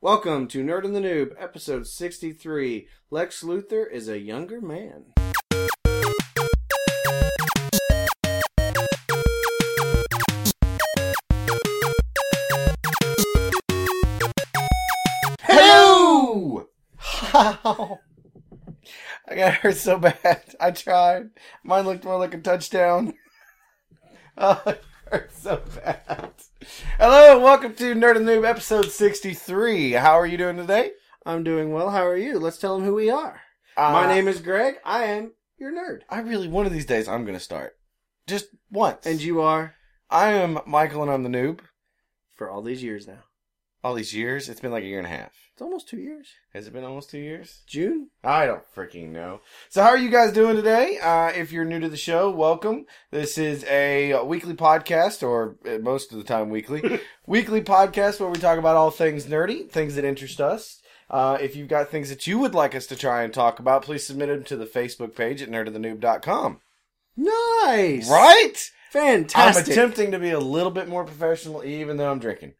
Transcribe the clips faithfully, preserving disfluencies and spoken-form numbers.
Welcome to Nerd and the Noob, episode sixty-three. Lex Luthor is a younger man. Hello! How? I got hurt so bad. I tried. Mine looked more like a touchdown. Oh, it hurt so bad. Hello, welcome to Nerd and Noob, episode sixty-three. How are you doing today? I'm doing well. How are you? Let's tell them who we are. Uh, My name is Greg. I am your nerd. I really, one of these days, I'm going to start. Just once. And you are? I am Michael and I'm the noob. For all these years now. All these years? It's been like a year and a half. It's almost two years. Has it been almost two years? June? I don't freaking know. So how are you guys doing today? Uh, if you're new to the show, welcome. This is a weekly podcast, or most of the time weekly, weekly podcast where we talk about all things nerdy, things that interest us. Uh, if you've got things that you would like us to try and talk about, please submit them to the Facebook page at nerd of the noob dot com. Nice! Right? Fantastic. I'm attempting to be a little bit more professional even though I'm drinking.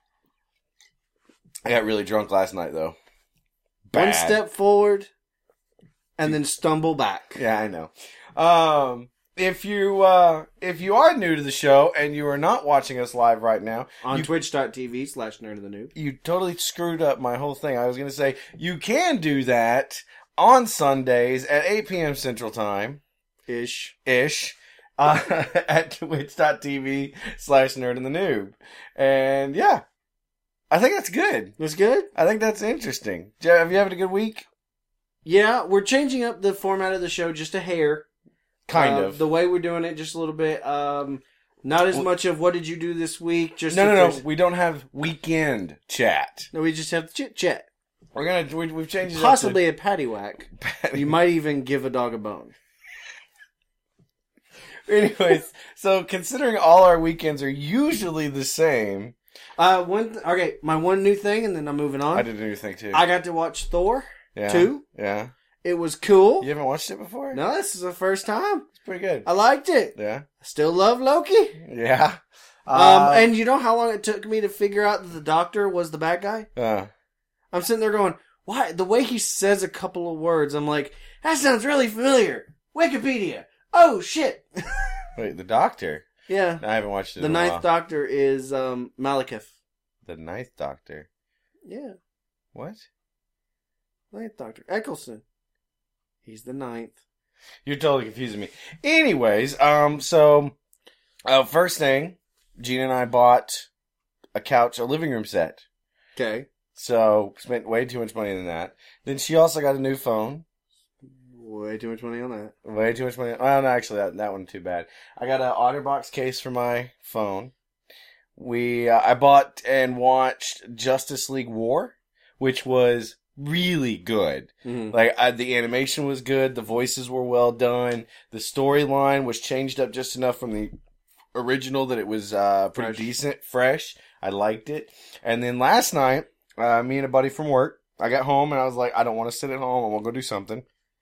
I got really drunk last night, though. Bad. One step forward, and then stumble back. Yeah, I know. Um, if you uh, if you are new to the show and you are not watching us live right now, On you, twitch.tv slash nerd of the noob. you totally screwed up my whole thing. I was going to say, you can do that on Sundays at eight p.m. Central Time. Ish. Ish. Uh, at twitch.tv slash nerd and the noob. And yeah. I think that's good. That's good? I think that's interesting. Have you having a good week? Yeah, we're changing up the format of the show just a hair. Kind uh, of. The way we're doing it, just a little bit. Um, not as well, much of what did you do this week. Just no, no, no. no. We don't have weekend chat. No, we just have chit chat. We're gonna. We, we've changed it Possibly up a paddywhack. to... You might even give a dog a bone. Anyways, so considering all our weekends are usually the same. Uh, one th- okay, my one new thing, and then I'm moving on. I did a new thing too. I got to watch Thor yeah. two. Yeah. It was cool. You haven't watched it before? No, this is the first time. It's pretty good. I liked it. Yeah. I still love Loki. Yeah. Um, Uh, and you know how long it took me to figure out that the Doctor was the bad guy? uh, I'm sitting there going, why? The way he says a couple of words, I'm like, that sounds really familiar. Wikipedia. Oh, shit. wait, the Doctor? Yeah. I haven't watched it The in a ninth while. Doctor is um, Malekith. The Ninth Doctor? Yeah. What? Ninth Doctor. Eccleston. He's the ninth. You're totally confusing me. Anyways, um, so, uh, first thing, Gina and I bought a couch, a living room set. Okay. So, spent way too much money on that. Then she also got a new phone. Way too much money on that. Way too much money. Oh, no, actually, that, that one too bad. I got an OtterBox case for my phone. We, uh, I bought and watched Justice League War, which was really good. Mm-hmm. Like, I, the animation was good, the voices were well done, the storyline was changed up just enough from the original that it was, uh, pretty Fresh. decent, fresh. I liked it. And then last night, uh, me and a buddy from work, I got home and I was like, I don't want to sit at home, I want to go do something.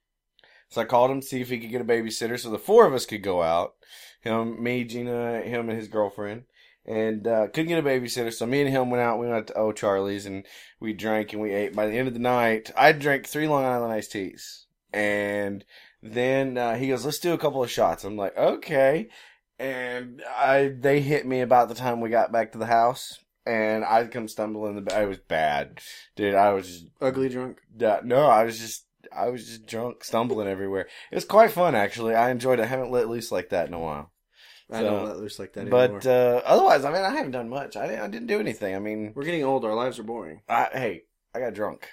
So I called him to see if he could get a babysitter so the four of us could go out. Him, me, Gina, him, and his girlfriend. And uh, couldn't get a babysitter, so me and him went out. We went to O'Charlie's, and we drank and we ate. By the end of the night, I drank three Long Island iced teas. And then uh, he goes, let's do a couple of shots. I'm like, okay. And I they hit me about the time we got back to the house. And I come stumbling in the I was bad. Dude, I was just... Ugly drunk? Uh, no, I was just... I was just drunk, stumbling everywhere. It was quite fun, actually. I enjoyed it. I haven't let loose like that in a while. I So, don't let loose like that anymore. But uh, otherwise, I mean, I haven't done much. I didn't, I didn't do anything. I mean, We're getting old. Our lives are boring. I, hey, I got drunk.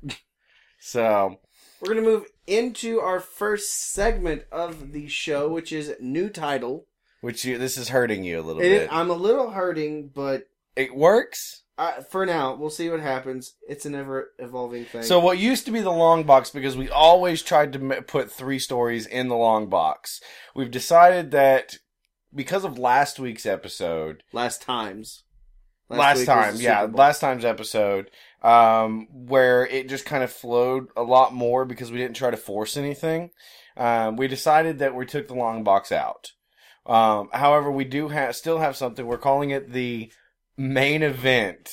So, We're going to move into our first segment of the show, which is new title. which you, this is hurting you a little It, bit. I'm a little hurting, but It works. I, for now, we'll see what happens. It's an ever-evolving thing. So what used to be the long box, because we always tried to m- put three stories in the long box, we've decided that because of last week's episode, last times. last, week time, was the yeah, Super Bowl. last time's episode, um, where it just kind of flowed a lot more because we didn't try to force anything. Um, we decided that we took the long box out. Um, however, we do have still have something. We're calling it the main event.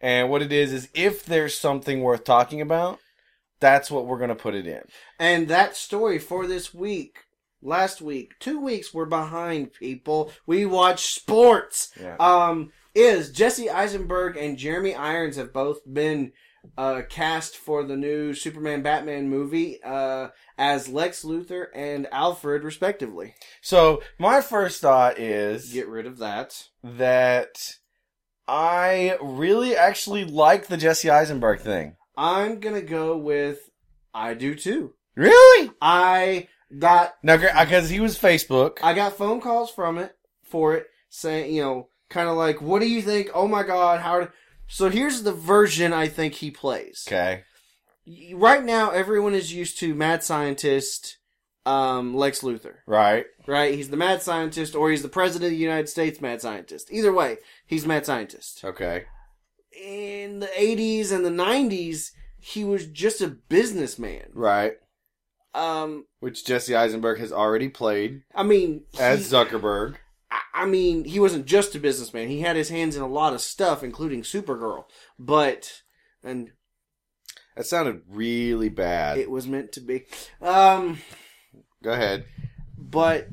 And what it is is if there's something worth talking about, that's what we're going to put it in. And that story for this week, last week, two weeks, we're behind, people. We watch sports. Yeah. Um, is Jesse Eisenberg and Jeremy Irons have both been uh, cast for the new Superman Batman movie uh, as Lex Luthor and Alfred, respectively. So my first thought is Get rid of that. that I really actually like the Jesse Eisenberg thing. I'm gonna go with I do too. Really? I got Now, because he was Facebook. I got phone calls from it for it saying, you know, kind of like, what do you think? Oh my God, how? Did... So here's the version I think he plays. Okay. Right now, everyone is used to mad scientist um, Lex Luthor. Right. Right? He's the mad scientist, or he's the president of the United States mad scientist. Either way, he's mad scientist. Okay. In the eighties and the nineties, he was just a businessman. Right. Um, Which Jesse Eisenberg has already played I mean, as he, Zuckerberg. I mean, he wasn't just a businessman. He had his hands in a lot of stuff, including Supergirl. But, and That sounded really bad. it was meant to be. Um, Go ahead. but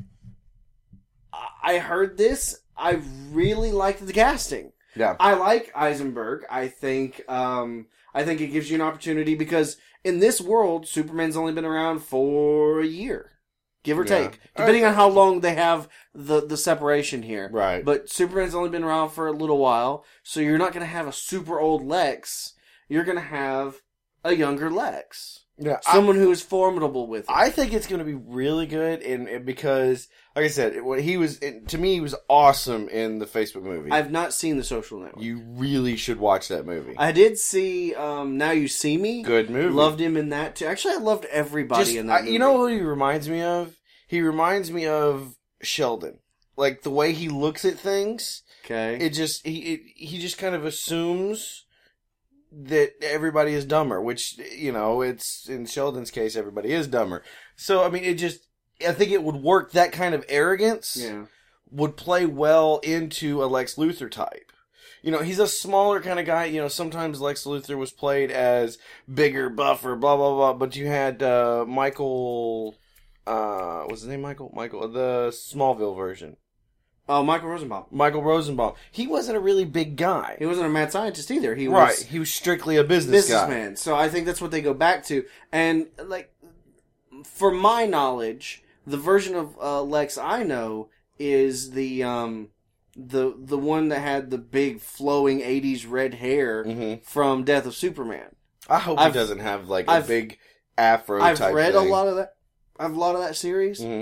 I heard this. I really liked the casting. Yeah. I like Eisenberg. I think, um, I think it gives you an opportunity because in this world, Superman's only been around for a year. Give or Yeah. take. Depending on how long they have the, the separation here. Right. But Superman's only been around for a little while, so you're not going to have a super old Lex. You're going to have a younger Lex. Yeah. Someone who is formidable with him. I think it's going to be really good, and, and because, like I said, it, what he was it, to me, he was awesome in the Facebook movie. I've not seen The Social Network. You really should watch that movie. I did see um, Now You See Me. Good movie. Loved him in that too. Actually, I loved everybody Just, in that I, movie. you know who he reminds me of? He reminds me of Sheldon. Like the way he looks at things. Okay. It just he it, he just kind of assumes that everybody is dumber, which, you know, it's in Sheldon's case everybody is dumber. So I mean, it just I think it would work. That kind of arrogance yeah. would play well into a Lex Luthor type. You know, he's a smaller kind of guy. You know, sometimes Lex Luthor was played as bigger, buffer, blah blah blah. But you had uh, Michael. Uh, what's his name? Michael. Michael. The Smallville version. Oh, Michael Rosenbaum. Michael Rosenbaum. He wasn't a really big guy. He wasn't a mad scientist either. He Right. was He was strictly a business businessman. So I think that's what they go back to. And like, for my knowledge, the version of uh, Lex I know is the um the the one that had the big flowing eighties red hair guy. Mm-hmm. from Death of Superman. I hope I've- he doesn't have like a I've- big afro I've type read thing. a lot of that. I've a lot of that series. Mm-hmm.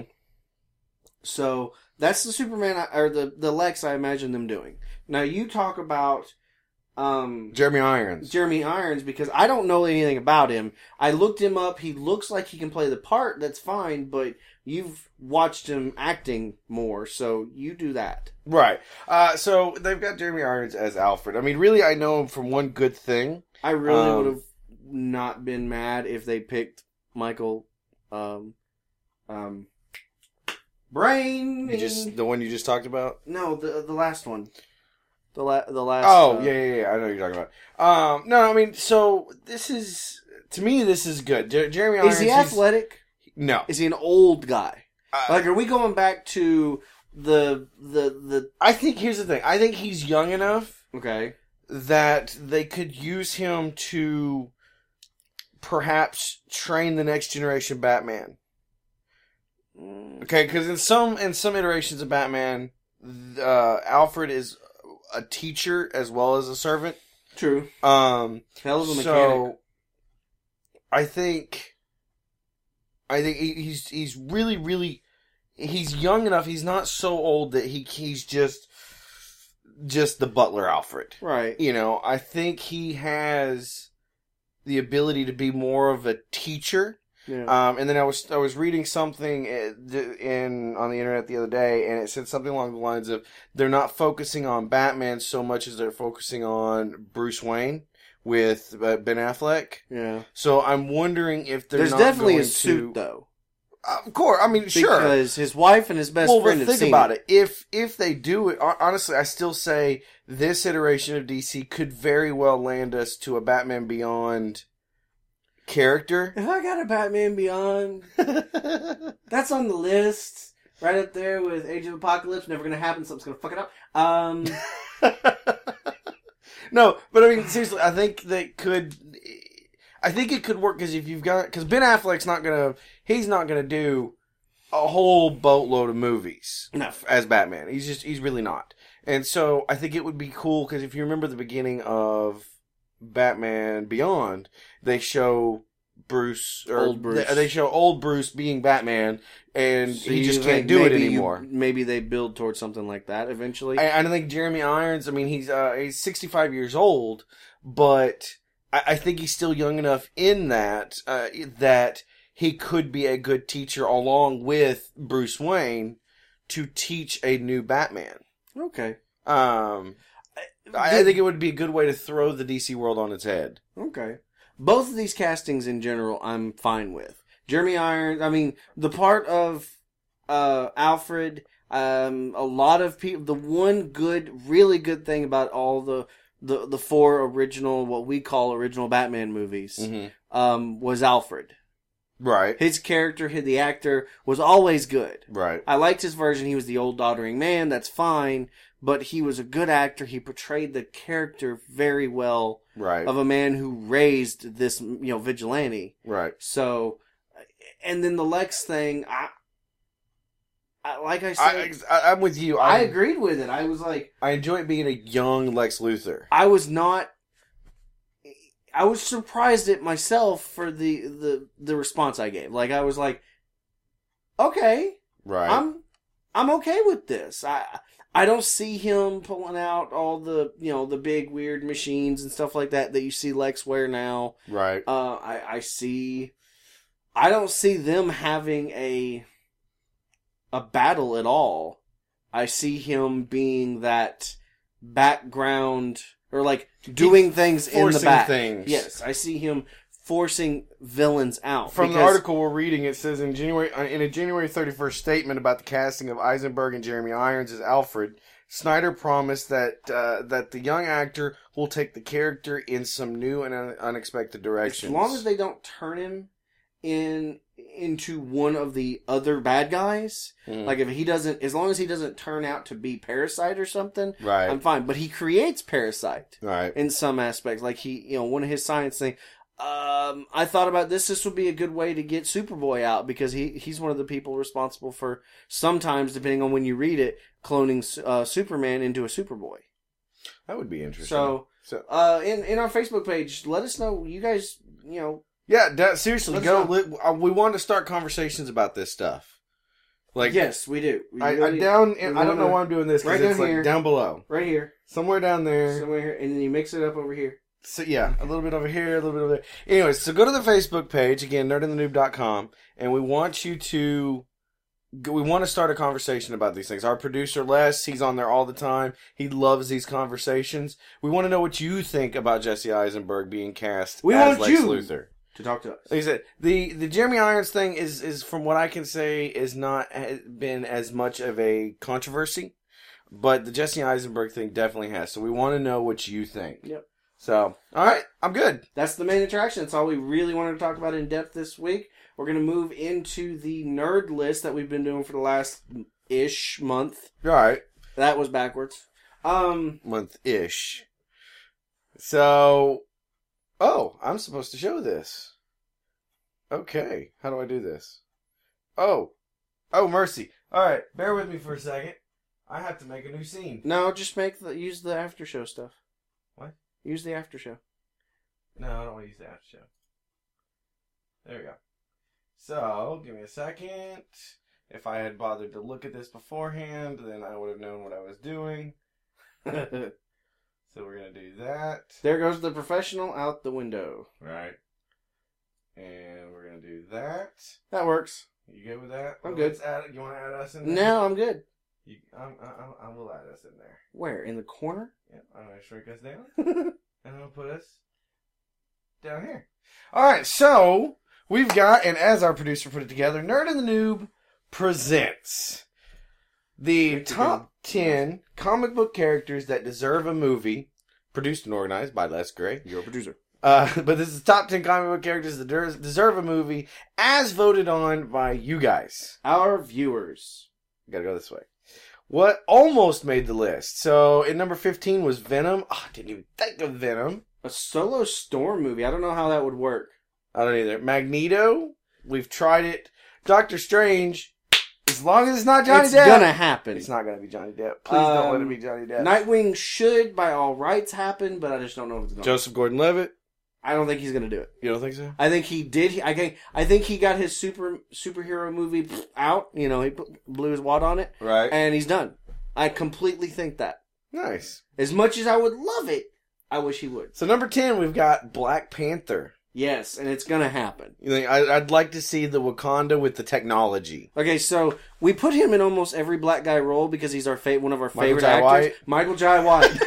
So that's the Superman I- or the the Lex I imagine them doing. Now you talk about um, Jeremy Irons. Jeremy Irons because I don't know anything about him. I looked him up. He looks like he can play the part. That's fine, but you've watched him acting more, so you do that. Right. Uh, so they've got Jeremy Irons as Alfred. I mean, really, I know him from one good thing. I really Um, would have not been mad if they picked Michael um, um, Brain. You just the one you just talked about. No, the the last one. The la- the last. Oh uh, yeah, yeah, yeah. I know what you're talking about. Um, no, I mean, so this is to me, this is good. Jer- Jeremy Irons. Is he he's- athletic? No. Is he an old guy? Uh, Like, are we going back to the the the? I think here's the thing. I think he's young enough Okay. that they could use him to perhaps train the next generation Batman. Mm, Okay, because in some in some iterations of Batman, uh, Alfred is a teacher as well as a servant. True. Um, Hell of a mechanic. so I think I think he- he's he's really really he's young enough. He's not so old that he he's just just the butler Alfred. Right. You know, I think he has the ability to be more of a teacher. Yeah. Um, and then I was I was reading something in on the internet the other day, and it said something along the lines of they're not focusing on Batman so much as they're focusing on Bruce Wayne with uh, Ben Affleck. yeah. So I'm wondering if they're There's not definitely going a suit to, though. Of course, I mean, sure. Because his wife and his best well, friend but have think seen about it. it. If if they do it, hon- honestly, I still say this iteration of D C could very well land us to a Batman Beyond character. If I got a Batman Beyond, that's on the list. Right up there with Age of Apocalypse. Never gonna happen, something's gonna fuck it up. Um, no, but I mean, seriously, I think that could... I think it could work, because if you've got... Because Ben Affleck's not gonna... He's not gonna do a whole boatload of movies no. as Batman. He's just... He's really not. And so, I think it would be cool, because if you remember the beginning of Batman Beyond, they show... Bruce or old Bruce. They, they show old Bruce being Batman, and So he you just think can't do it maybe you- anymore. maybe they build towards something like that eventually. I, I don't think Jeremy Irons. I mean, he's uh, he's sixty-five years old, but I, I think he's still young enough in that uh, that he could be a good teacher along with Bruce Wayne to teach a new Batman. Okay. Um, I, I think it would be a good way to throw the D C world on its head. Okay. Both of these castings in general, I'm fine with. Jeremy Irons, I mean, the part of uh, Alfred, um, a lot of people, the one good, really good thing about all the, the, the four original, what we call original Batman movies, Mm-hmm. um, was Alfred. Right. His character, the actor, was always good. Right. I liked his version. He was the old doddering man. That's fine. But he was a good actor. He portrayed the character very well Right. of a man who raised this, you know, vigilante. Right. So, and then the Lex thing, I, I like I I, said, I, I'm with you. I, I, agreed with it. I was like, I enjoy being a young Lex Luthor. I was not. I was surprised at myself for the, the, the response I gave. Like, I was like, okay, Right. I'm I'm okay with this. I I don't see him pulling out all the, you know, the big weird machines and stuff like that that you see Lex wear now. Right. Uh, I I see. I don't see them having a a battle at all. I see him being that background or like doing things in the forcing back. things. Yes, I see him forcing villains out. From the because- article we're reading, it says in January uh, in a January thirty-first statement about the casting of Eisenberg and Jeremy Irons as Alfred, Snyder promised that uh, that the young actor will take the character in some new and un- unexpected directions. As long as they don't turn him in into one of the other bad guys, Mm. like if he doesn't, as long as he doesn't turn out to be Parasite or something, right, I'm fine. But he creates Parasite right, in some aspects. Like he, you know, one of his science thing. Um, I thought about this. This would be a good way to get Superboy out because he he's one of the people responsible for sometimes, depending on when you read it, cloning uh, Superman into a Superboy. that would be interesting. So, So- uh, in in our Facebook page, let us know. You guys, you know, yeah, da- seriously, Let's go. go. Li- uh, we want to start conversations about this stuff. Like, yes, we do. We I, I really- down. we I don't know wanna- why I'm doing this because right it's down like here. down below, right here, somewhere down there. somewhere here, and then you mix it up over here. So yeah, a little bit over here, a little bit over there. Anyways, so go to the Facebook page again, nerd in the noob dot com, and we want you to. We want to start a conversation about these things. Our producer Les, he's on there all the time. He loves these conversations. We want to know what you think about Jesse Eisenberg being cast We as want Lex you. Luthor. To talk to us. Like I said, the the Jeremy Irons thing is is from what I can say is not has been as much of a controversy, but the Jesse Eisenberg thing definitely has. So we want to know what you think. Yep. So all right, I'm good. That's the main attraction. That's all we really wanted to talk about in depth this week. We're going to move into the nerd list that we've been doing for the last ish month. All right, That was backwards. Um, month ish. So, oh, I'm supposed to show this. Okay, how do I do this? Oh, oh mercy. All right, bear with me for a second. I have to make a new scene. no, just make the use the after show stuff. What? Use the after show. No, I don't want to use the after show. There we go. So, give me a second. If I had bothered to look at this beforehand, then I would have known what I was doing. There So we're going to do that. goes the professional out the window. Right. And we're going to do that. That works. You good with that? I'm Well, good. let's add, you want to add us in there? No, I'm good. You, I'm, I, I, I will add us in there. Where? In the corner? Yeah, I'm going to shrink us down. And I'm going to put us down here. All right, so we've got, and as our producer put it together, Nerd and the Noob presents the top ten comic book characters that deserve a movie, produced and organized by Les Gray. Your producer. Uh, but this is the top ten comic book characters that der- deserve a movie, as voted on by you guys. Our viewers. Gotta go this way. What almost made the list? So, in number fifteen was Venom. Oh, I didn't even think of Venom. A solo Storm movie. I don't know how that would work. I don't either. Magneto. We've tried it. Doctor Strange. As long as it's not Johnny it's Depp. It's gonna happen. It's not gonna be Johnny Depp. Please um, don't let it be Johnny Depp. Nightwing should, by all rights, happen, but I just don't know if it's going to. Joseph Gordon-Levitt. I don't think he's gonna do it. You don't think so? I think he did. I think. I think he got his super superhero movie out. You know, he put, blew his wad on it, right? And he's done. I completely think that. Nice. As much as I would love it, I wish he would. So number ten, we've got Black Panther. Yes, and it's gonna happen. You think I, I'd like to see the Wakanda with the technology. Okay, so we put him in almost every black guy role because he's our fa- one of our Michael favorite Jai actors. White. Michael Jai White.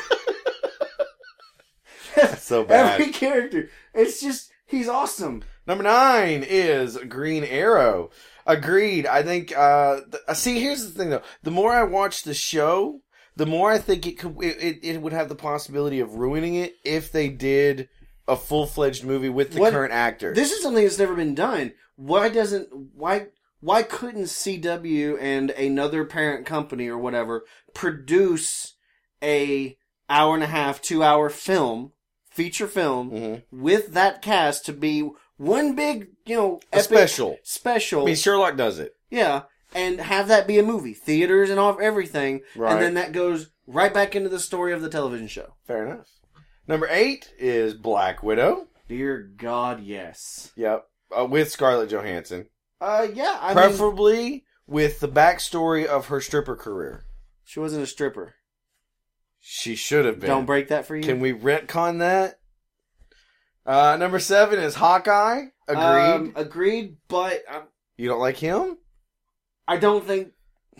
That's so bad. Every character. It's just, he's awesome. Number nine is Green Arrow. Agreed. I think, uh, th- see, here's the thing though. The more I watch the show, the more I think it could, it, it would have the possibility of ruining it if they did a full-fledged movie with the What- current actor. This is something that's never been done. Why doesn't, why, why couldn't C W and another parent company or whatever produce a hour and a half, two hour film, feature film, mm-hmm. with that cast to be one big, you know, a epic special. Special. I mean, Sherlock does it. Yeah, and have that be a movie, theaters and all everything, Right. and then that goes right back into the story of the television show. Fair enough. Number eight is Black Widow. Dear God, yes. Yep. Uh, with Scarlett Johansson. Uh, yeah. I Preferably mean, with the backstory of her stripper career. she wasn't a stripper. She should have been. Don't break that for you. Can we retcon that? Uh, number seven is Hawkeye. Agreed. Um, agreed, but um, You don't like him? I don't think.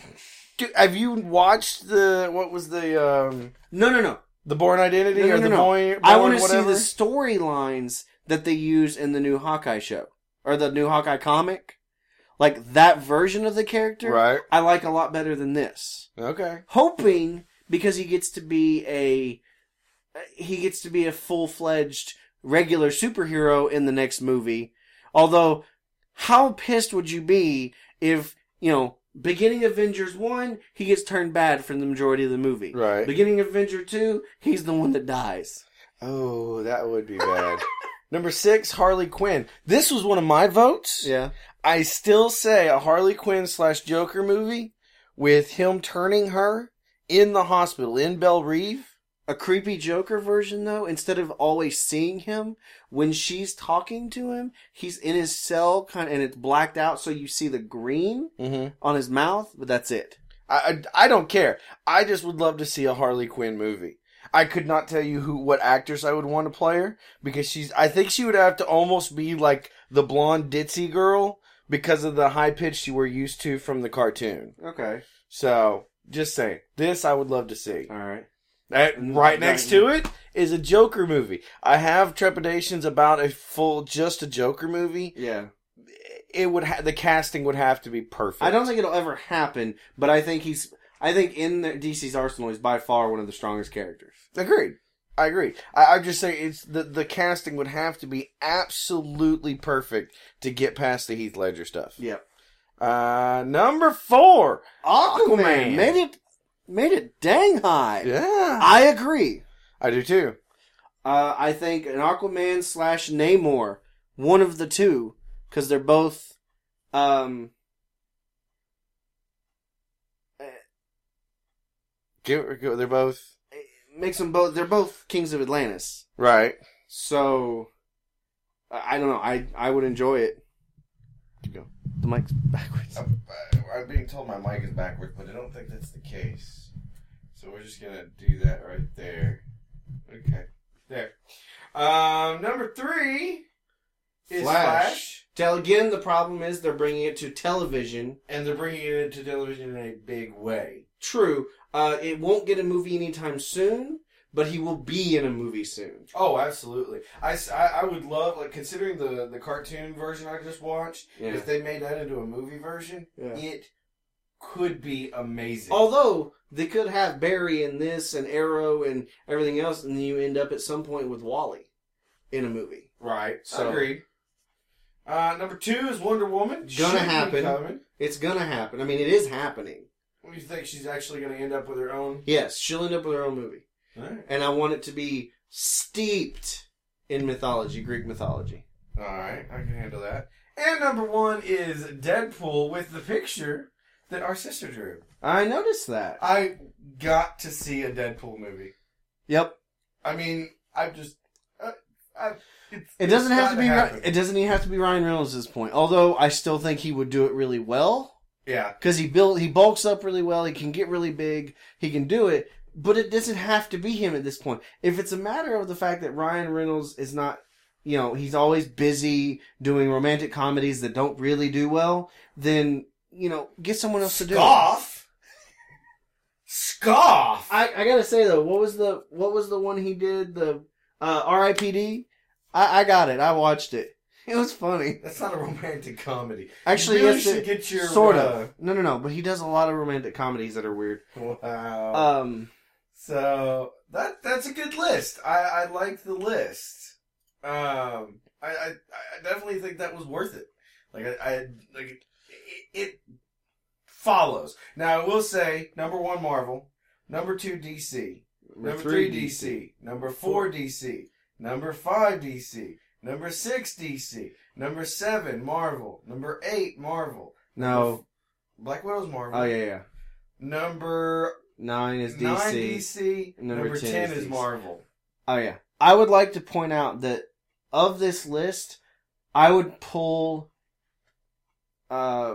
Dude, have you watched the, what was the, um, No, no, no. the Born Identity No, no, or no, the no. Boy, Born I want to see whatever? the storylines that they use in the new Hawkeye show or the new Hawkeye comic. Like that version of the character, Right. I like a lot better than this. Okay. Hoping because he gets to be a he gets to be a full-fledged regular superhero in the next movie. Although, how pissed would you be if, you know, beginning Avengers one, he gets turned bad for the majority of the movie. Right. Beginning Avenger two, he's the one that dies. Oh, that would be bad. Number six, Harley Quinn. This was one of my votes. Yeah. I still say a Harley Quinn slash Joker movie with him turning her in the hospital in Belle Reve. A creepy Joker version, though, instead of always seeing him, when she's talking to him, he's in his cell, kind of, and it's blacked out, so you see the green Mm-hmm. on his mouth, but that's it. I, I I don't care. I just would love to see a Harley Quinn movie. I could not tell you who what actress I would want to play her because she's. I think she would have to almost be like the blonde ditzy girl because of the high pitch you were used to from the cartoon. Okay. So just saying, this I would love to see. All right. That, right next to it is a Joker movie. I have trepidations about a full, just a Joker movie. Yeah. It would ha- the casting would have to be perfect. I don't think it'll ever happen, but I think he's. I think in the D C's arsenal, he's by far one of the strongest characters. Agreed. I agree. I, I'm just saying it's the the casting would have to be absolutely perfect to get past the Heath Ledger stuff. Yep. Uh, number four, Aquaman, Aquaman. made it. Made it dang high. Yeah, I agree. I do too. Uh, I think an Aquaman slash Namor, one of the two, because they're both, um, Give, give, they're both makes them both. They're both kings of Atlantis. right. So, I I don't know. I I would enjoy it. Keep going. The mic's backwards. I'm, I'm being told my mic is backwards, but I don't think that's the case. So we're just gonna do that right there. Okay, there. Um, number three is Flash. Flash. Tell again. The problem is they're bringing it to television. And they're bringing it into television in a big way. True. Uh, it won't get a movie anytime soon, but he will be in a movie soon. Oh, absolutely. I, I, I would love, like, considering the, the cartoon version I just watched, Yeah. if they made that into a movie version, Yeah. it could be amazing. Although, they could have Barry in this and Arrow and everything else, and then you end up at some point with Wally in a movie. Right. So, Agreed. Uh, number two is Wonder Woman. Gonna Should be happen. coming. It's gonna happen. I mean, it is happening. What do you think she's actually going to end up with her own? Yes, she'll end up with her own movie. Alright. And I want it to be steeped in mythology, Greek mythology. Alright, I can handle that. And number one is Deadpool with the picture that our sister drew. I noticed that. I got to see a Deadpool movie. Yep. I mean, I just... Uh, I, it's, It doesn't it's have to gotta be. happen. It doesn't even have to be Ryan Reynolds at this point. Although I still think he would do it really well Yeah. because he built. He bulks up really well. He can get really big. He can do it. But it doesn't have to be him at this point. If it's a matter of the fact that Ryan Reynolds is not, you know, he's always busy doing romantic comedies that don't really do well, then, you know, get someone else to do it. Scoff? Scoff! I, I gotta say though, what was the what was the one he did? The uh, R I P D. I, I got it. I watched it. It was funny. That's not a romantic comedy. Actually, you really yes, should it- get your... sort uh, of. No, no, no. But he does a lot of romantic comedies that are weird. Wow. Um, So that that's a good list. I, I like the list. Um, I, I I definitely think that was worth it. Like I, I like it, it follows. Now I will say number one Marvel, number two D C, number three D C, number four D C, number five D C, number six D C, number seven Marvel, number eight Marvel. no. Black Widow's Marvel. Oh yeah, yeah. Number Nine is D C. nine D C. Number Number, ten ten, is is, D C. Marvel. Oh yeah. I would like to point out that of this list, I would pull, uh,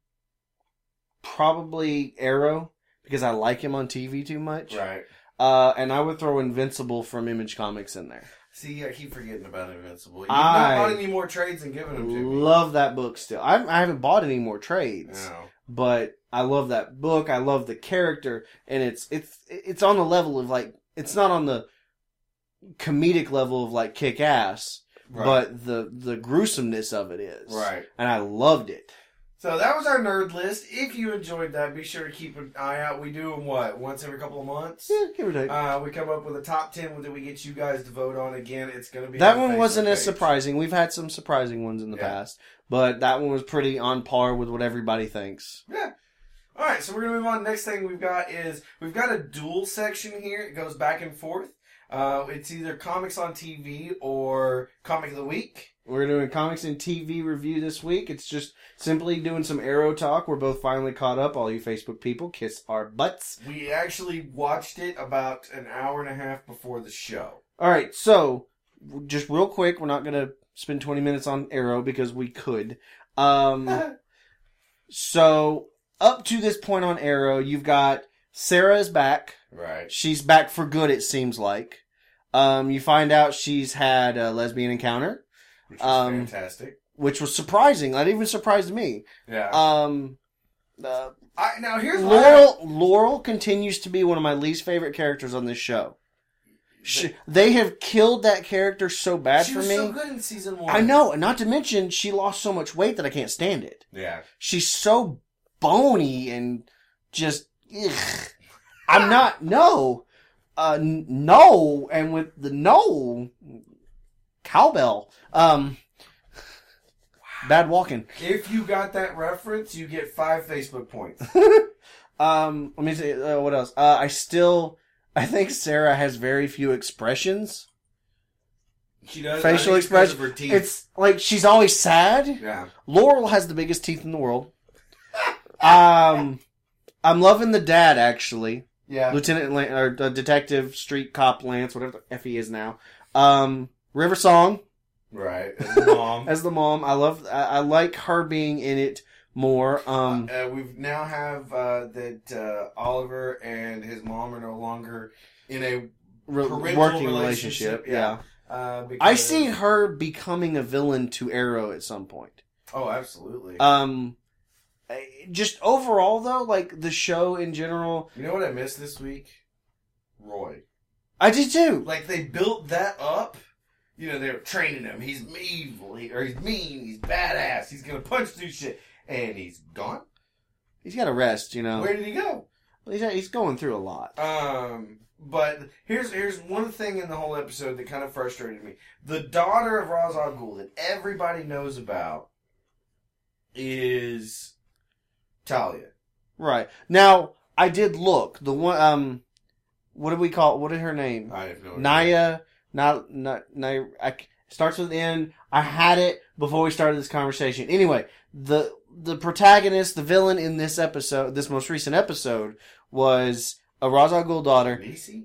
probably Arrow because I like him on T V too much. Right. Uh, and I would throw Invincible from Image Comics in there. See, I keep forgetting about Invincible. You've I not bought any more trades and given them to me. Love that book still. I, I haven't bought any more trades. No. But I love that book. I love the character, and it's it's it's on the level of like it's not on the comedic level of like Kick Ass, Right. but the the gruesomeness of it is Right. and I loved it. So that was our nerd list. If you enjoyed that, be sure to keep an eye out. We do them, what, once every couple of months? Yeah, give or take. Uh, we come up with a top ten that we get you guys to vote on. Again, it's going to be that on one the wasn't Facebook as page. surprising. We've had some surprising ones in the Yeah. past, but that one was pretty on par with what everybody thinks. Yeah. All right, so we're going to move on. Next thing we've got is we've got a dual section here. It goes back and forth. Uh, it's either comics on T V or comic of the week. We're doing comics and T V review this week. It's just simply doing some Arrow talk. We're both finally caught up. All you Facebook people, kiss our butts. We actually watched it about an hour and a half before the show. All right, so just real quick, we're not going to spend twenty minutes on Arrow because we could. Um, so up to this point on Arrow, you've got Sarah is back. Right. She's back for good, it seems like. Um, you find out she's had a lesbian encounter, Which is Um, fantastic. which was surprising. That even surprised me. Yeah. Um, uh, I, now here's what Laurel Laurel continues to be one of my least favorite characters on this show. She, they have killed that character so bad she for was me. so good in season one. I know, and not to mention she lost so much weight that I can't stand it. Yeah. She's so bony and just. Ugh. I'm not no, uh, n- no, and with the no cowbell, um, bad walking. If you got that reference, you get five Facebook points. Um, let me see uh, what else. Uh, I still, I think Sarah has very few expressions. She does. Facial I think it's because of expression. her teeth. It's like she's always sad. Yeah. Laurel has the biggest teeth in the world. Um, I'm loving the dad actually, Yeah. Lieutenant Lan- or uh, Detective Street Cop Lance, whatever the F he is now. Um, River Song Right. As the mom. as the mom. I love. I, I like her being in it more. Um, uh, we now have uh, that uh, Oliver and his mom are no longer in a re- parental working relationship, relationship. yeah. Yeah. uh, because... I see her becoming a villain to Arrow at some point. Oh, absolutely. Um, just overall though, like the show in general. You know what I missed this week? Roy. I did too. Like, they built that up. You know, they were training him. He's evil, he, or he's mean, he's badass, he's gonna punch through shit. And he's gone? He's got to rest, you know. Where did he go? He's, he's going through a lot. Um, but here's here's one thing in the whole episode that kind of frustrated me. The daughter of Ra's al Ghul that everybody knows about is Talia. Right. Now, I did look. The one, um, what did we call, what is her name? I have no idea. Naya, not, not, Naya, I, starts with N. I had it before we started this conversation. Anyway, the, the protagonist, the villain in this episode, this most recent episode, was a Ra's al Ghul daughter. Nisi?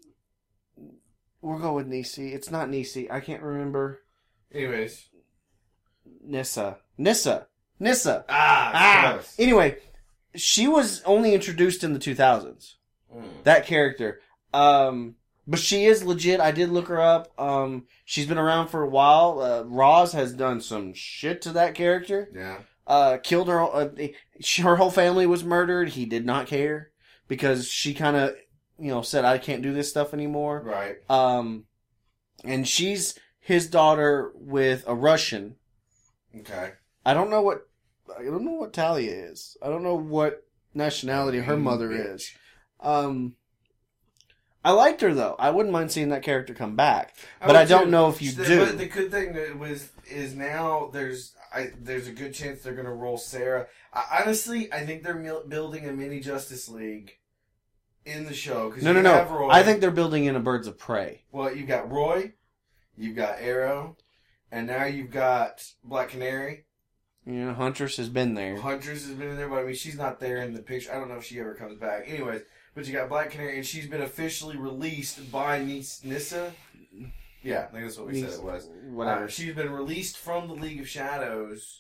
We'll go with Nisi. It's not Nisi. I can't remember. Anyways. Nissa. Nissa. Nissa. Ah, ah. Close. Anyway, she was only introduced in the two thousands. Mm. That character. Um, but she is legit. I did look her up. Um, she's been around for a while. Uh, Roz has done some shit to that character. Yeah. Uh, killed her. Uh, she, her whole family was murdered. He did not care because she kind of, you know, said, I can't do this stuff anymore. Right. Um, and she's his daughter with a Russian. Okay. I don't know what, I don't know what Talia is. I don't know what nationality her mother bitch. is. Um, I liked her though. I wouldn't mind seeing that character come back, but I, I don't too. know if you the, do. But the good thing that was is now there's I, there's a good chance they're gonna roll Sarah. I, honestly, I think they're mil- building a mini Justice League in the show. No, no, no. Roy. I think they're building in a Birds of Prey. Well, you've got Roy, you've got Arrow, and now you've got Black Canary. You know, Huntress has been there. Huntress has been in there, but I mean, she's not there in the picture. I don't know if she ever comes back. Anyways, but you got Black Canary, and she's been officially released by Nis- Nissa. Yeah, I think that's what we Nis- said it was. Whatever. Uh, she's been released from the League of Shadows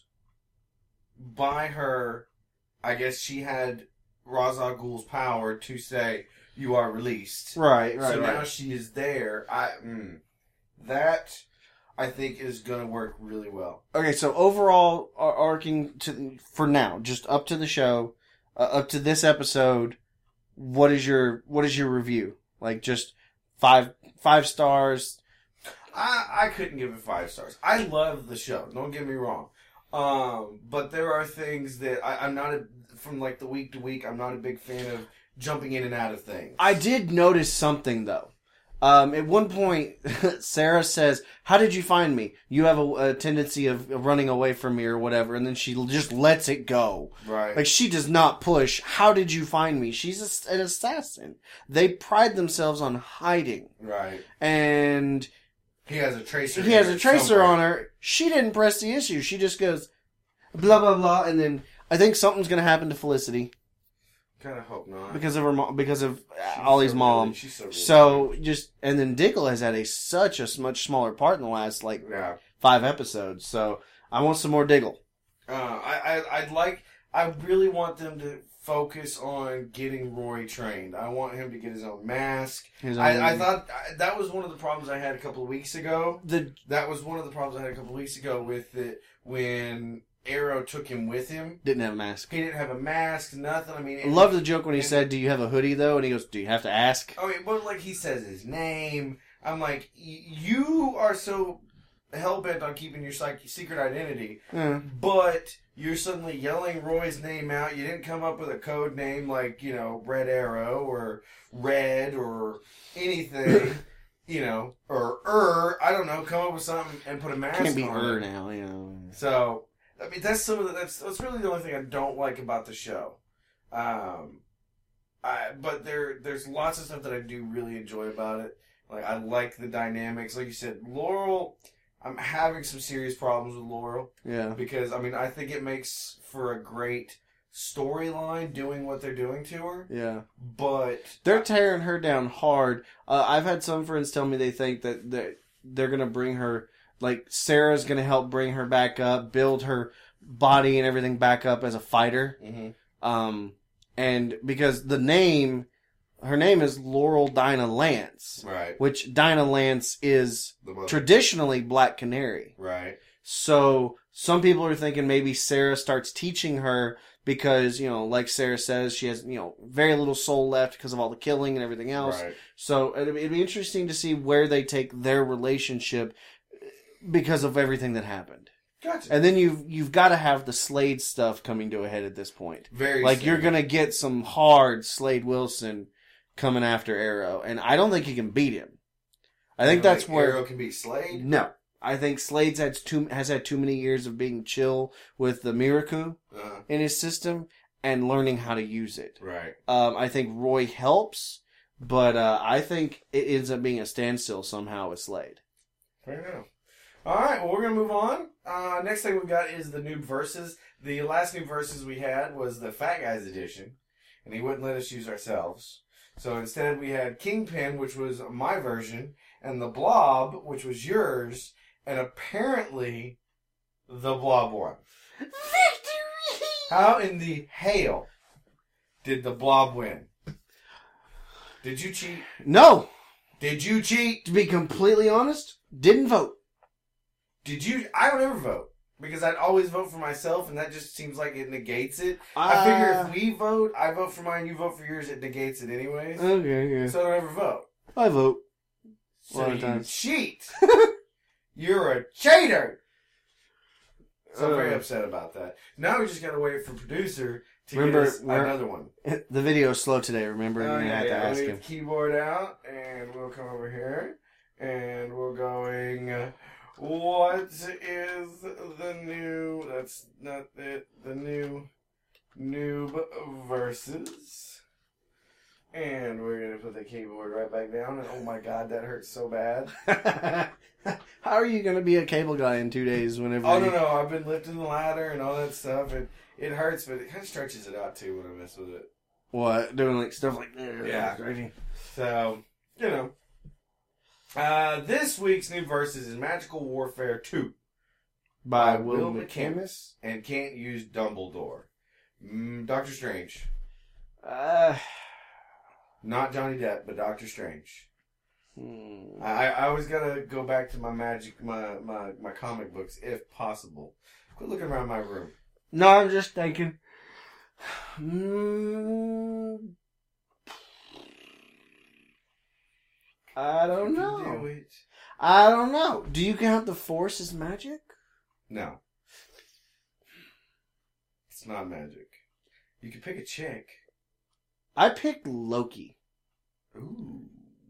by her. I guess she had Ra's al Ghul's power to say, you are released. Right, right, So right. now she is there. I mm, That... I think is going to work really well. Okay, so overall, ar- arcing to for now, just up to the show, uh, up to this episode, what is your what is your review? Like just five five stars. I I couldn't give it five stars. I love the show. Don't get me wrong, um, but there are things that I, I'm not a, from like the week to week. I'm not a big fan of jumping in and out of things. I did notice something though. Um, at one point, Sarah says, how did you find me? You have a, a tendency of, of running away from me or whatever. And then she just lets it go. Right. Like, she does not push. How did you find me? She's a, an assassin. They pride themselves on hiding. Right. And he has a tracer. He has a tracer somewhere. on her. She didn't press the issue. She just goes, blah, blah, blah. And then I think something's going to happen to Felicity. Kind of hope not. Because of her mom, because of she's Ollie's so mom. Really, she's so, really so just, and then Diggle has had a such a much smaller part in the last, like, yeah. five episodes. So I want some more Diggle. Uh, I, I, I'd like, I really want them to focus on getting Roy trained. I want him to get his own mask. His own... I, I thought I, that was one of the problems I had a couple of weeks ago. The... That was one of the problems I had a couple of weeks ago with it when Arrow took him with him. Didn't have a mask. He didn't have a mask, nothing. I mean, I love the joke when he said, "Do you have a hoodie though?" And he goes, "Do you have to ask?" I mean, but like he says his name. I'm like, you are so hell bent on keeping your psych- secret identity, yeah. but you're suddenly yelling Roy's name out. You didn't come up with a code name like, you know, Red Arrow or Red or anything. You know, or Er, I don't know. Come up with something and put a mask on. Can't be on Er it. now, you know. So. I mean, that's some of the, that's that's really the only thing I don't like about the show. Um, I but there there's lots of stuff that I do really enjoy about it. Like I like the dynamics, like you said, Laurel. I'm having some serious problems with Laurel. Yeah. Because I mean, I think it makes for a great storyline doing what they're doing to her. Yeah. But they're tearing her down hard. Uh, I've had some friends tell me they think that they're, they're gonna bring her. Like, Sarah's going to help bring her back up, build her body and everything back up as a fighter. Mm-hmm. Um, and because the name, her name is Laurel Dinah Lance. Right. Which Dinah Lance is traditionally Black Canary. Right. So some people are thinking maybe Sarah starts teaching her because, you know, like Sarah says, she has, you know, very little soul left because of all the killing and everything else. Right. So it'd, it'd be interesting to see where they take their relationship because of everything that happened. Gotcha. And then you've you've got to have the Slade stuff coming to a head at this point. Very like sad. You're gonna get some hard Slade Wilson coming after Arrow, and I don't think you can beat him. I think You that's think where Arrow can beat Slade. no, I think Slade's had too has had too many years of being chill with the Miracle Uh, in his system and learning how to use it. right. Um, I think Roy helps, but uh, I think it ends up being a standstill somehow with Slade. Fair enough. All right, well, we're going to move on. Uh, next thing we've got is the Noob Versus. The last Noob Versus we had was the Fat Guys edition, and he wouldn't let us use ourselves. So instead we had Kingpin, which was my version, and the Blob, which was yours, and apparently the Blob won. Victory! How in the hell did the Blob win? Did you cheat? No! Did you cheat? To be completely honest, didn't vote. Did you? I don't ever vote because I'd always vote for myself, and that just seems like it negates it. Uh, I figure if we vote, I vote for mine, you vote for yours, it negates it anyways. Okay, yeah. So I don't ever vote. I vote. A So lot of you times. cheat. You're a cheater. So I'm very Uh. upset about that. Now we just gotta wait for producer to Remember, get us we're- another one. The video's slow today, remember? You're Oh, going to yeah, have yeah. to ask We'll him. get the keyboard out, and we'll come over here, and we're going. Uh, What is the new? That's not it. The new Noob Versus. And we're gonna put the keyboard right back down. And oh my god, that hurts so bad. How are you going to be a cable guy in two days whenever Oh you... no no, I've been lifting the ladder and all that stuff, and it hurts, but it kind of stretches it out too when I mess with it. What? Doing like stuff like that? Yeah. So you know. Uh, this week's new versus is Magical Warfare two By by Will Will McCamus. McCamus and Can't Use Dumbledore. Mm, Doctor Strange. Uh, Not Johnny Depp, but Doctor Strange. hmm. I, I always gotta go back to my magic, my, my, my comic books, if possible. Quit looking around my room. No, I'm just thinking. Mm, I don't You know. can do it. I don't know. Do you count the Force as magic? No. It's not magic. You can pick a chick. I picked Loki. Ooh.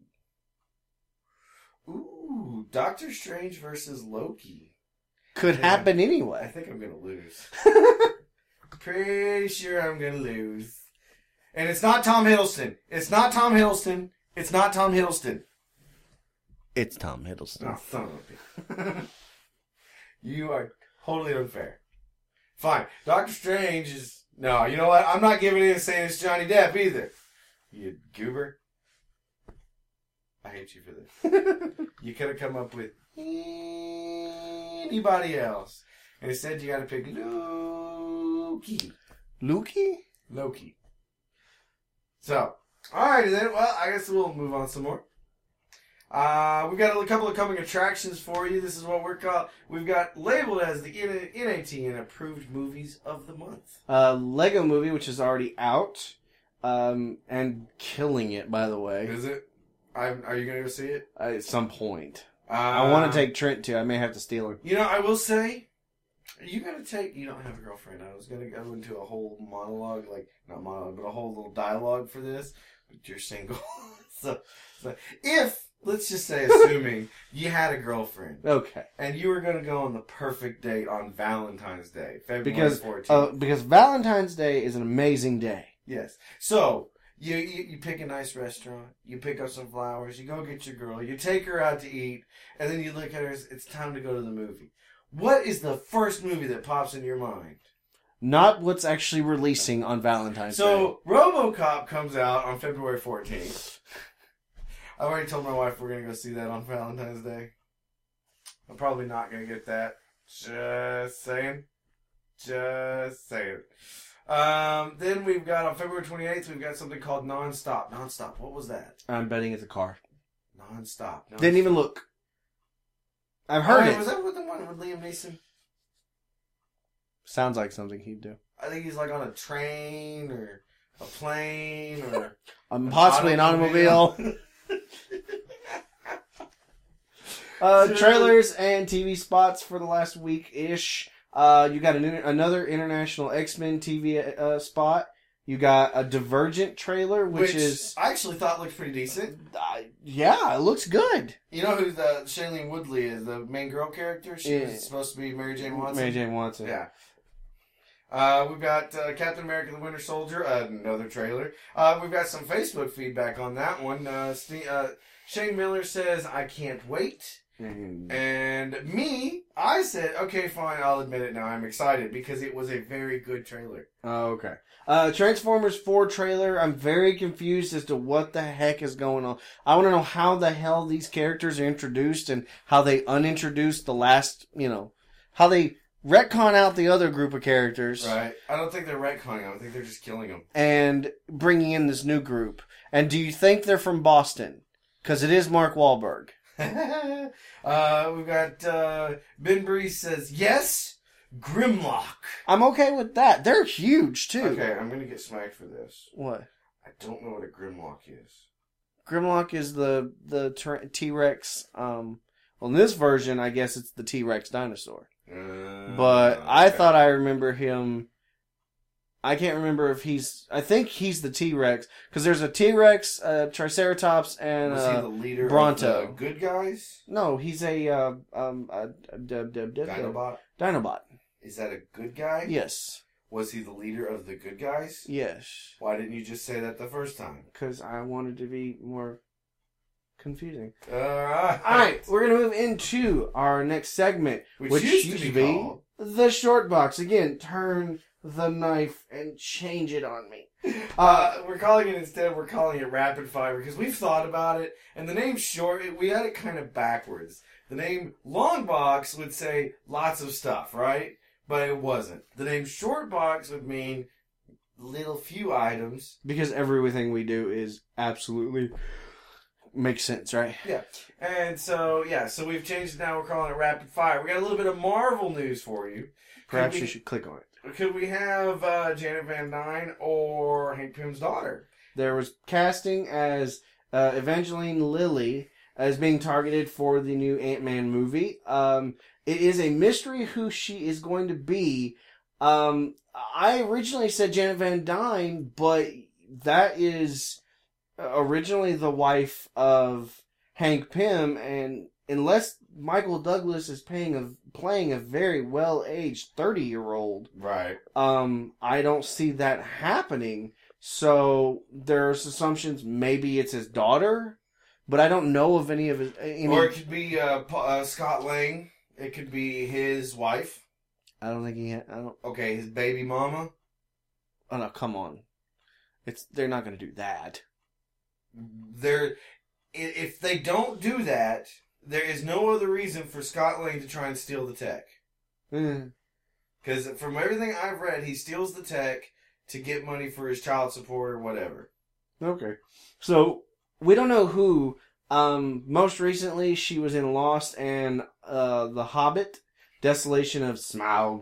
Ooh. Doctor Strange versus Loki. Could Yeah. happen I anyway. think I'm gonna lose. Pretty sure I'm gonna lose. And it's not Tom Hiddleston. It's not Tom Hiddleston. It's not Tom Hiddleston. It's Tom Hiddleston. Oh, son of a bitch. You are totally unfair. Fine. Doctor Strange is... No, you know what? I'm not giving in and saying it's Johnny Depp either. You goober. I hate you for this. You could have come up with anybody else. And instead you gotta pick Loki. Loki? Loki. So, alrighty then. Well, I guess we'll move on some more. Uh, we've got a couple of coming attractions for you. This is what we're called. We've got labeled as the N A T and approved movies of the month. Uh, Lego Movie, which is already out. Um, and killing it, by the way. Is it? I'm, are you going to go see it? At some point. Uh, I want to take Trent, too. I may have to steal her. You know, I will say, you got to take. You don't have a girlfriend. I was going to go into a whole monologue, like not monologue, but a whole little dialogue for this. But you're single, so, so if. Let's just say, assuming you had a girlfriend, Okay. and you were going to go on the perfect date on Valentine's Day, February Because, fourteenth. uh, because Valentine's Day is an amazing day. Yes. So, you, you you pick a nice restaurant, you pick up some flowers, you go get your girl, you take her out to eat, and then you look at her, it's time to go to the movie. What is the first movie that pops in your mind? Not what's actually releasing on Valentine's Day. So, RoboCop comes out on February fourteenth. I've already told my wife we're going to go see that on Valentine's Day. I'm probably not going to get that. Just saying. Just saying. Um, then we've got on February twenty-eighth, we've got something called Nonstop. Nonstop. What was that? I'm betting it's a car. Nonstop. Nonstop. Didn't even look. I've heard Oh, it. Was that with the one with Liam Neeson? Sounds like something he'd do. I think he's like on a train or a plane or Um, possibly an automobile. uh, trailers and T V spots for the last week-ish. Uh, you got an, another international X-Men T V uh, spot. You got a Divergent trailer, which, which is... I actually thought looked pretty decent. Uh, yeah, it looks good. You know who the Shailene Woodley is, the main girl character? She Yeah. was supposed to be Mary Jane Watson. Mary Jane Watson. Yeah. Uh, we've got uh, Captain America the Winter Soldier, uh, another trailer. Uh, we've got some Facebook feedback on that one. Uh, St- uh, Shane Miller says, I can't wait. Mm. And me, I said, okay, fine, I'll admit it now. I'm excited because it was a very good trailer. Oh, okay. Uh, Transformers four trailer. I'm very confused as to what the heck is going on. I want to know how the hell these characters are introduced and how they unintroduced the last, you know, how they retcon out the other group of characters. Right. I don't think they're retconning them. I think they're just killing them. And bringing in this new group. And do you think they're from Boston? Because it is Mark Wahlberg. uh, we've got uh, Ben Breeze says, yes, Grimlock. I'm okay with that. They're huge, too. Okay, I'm going to get smacked for this. What? I don't know what a Grimlock is. Grimlock is the, the T-Rex. Um, well, in this version, I guess it's the T-Rex dinosaur. Uh, But I okay. thought I remember him... I can't remember if he's... I think he's the T-Rex. Because there's a T-Rex, a Triceratops, and Was he uh, the leader Bronto. of the good guys? No, he's a... Uh, um, a, a, a, a, a Dinobot? Dinobot. Is that a good guy? Yes. Was he the leader of the good guys? Yes. Why didn't you just say that the first time? Because I wanted to be more confusing. Alright. Alright, we're going to move into our next segment. Which, Which used, used to to be, be- called... The short box. Again, turn the knife and change it on me. Uh, Uh, we're calling it instead, we're calling it Rapid Fire because we've thought about it, and the name short, we had it kind of backwards. The name Long Box would say lots of stuff, right? But it wasn't. The name Short Box would mean little few items. because everything we do is absolutely makes sense, right? Yeah. And so, yeah, so we've changed it now, we're calling it Rapid Fire. We got a little bit of Marvel news for you. Perhaps Could you we- should click on it. Could we have uh, Janet Van Dyne or Hank Pym's daughter? There was casting as uh, Evangeline Lilly as being targeted for the new Ant-Man movie. Um, it is a mystery who she is going to be. Um, I originally said Janet Van Dyne, but that is originally the wife of Hank Pym, and unless Michael Douglas is playing a playing a very well-aged thirty-year-old, Right. um, I don't see that happening. So there's assumptions maybe it's his daughter, but I don't know of any of his. Any, Or it could be uh, Pa- uh, Scott Lang. It could be his wife. I don't think he. Ha- I don't. Okay, his baby mama. Oh no! Come on, it's they're not going to do that. They're, i- if they don't do that, there is no other reason for Scott Lang to try and steal the tech. Mm. Because from everything I've read, he steals the tech to get money for his child support or whatever. Okay, so we don't know who. Um, most recently, she was in Lost and uh, The Hobbit, Desolation of Smaug.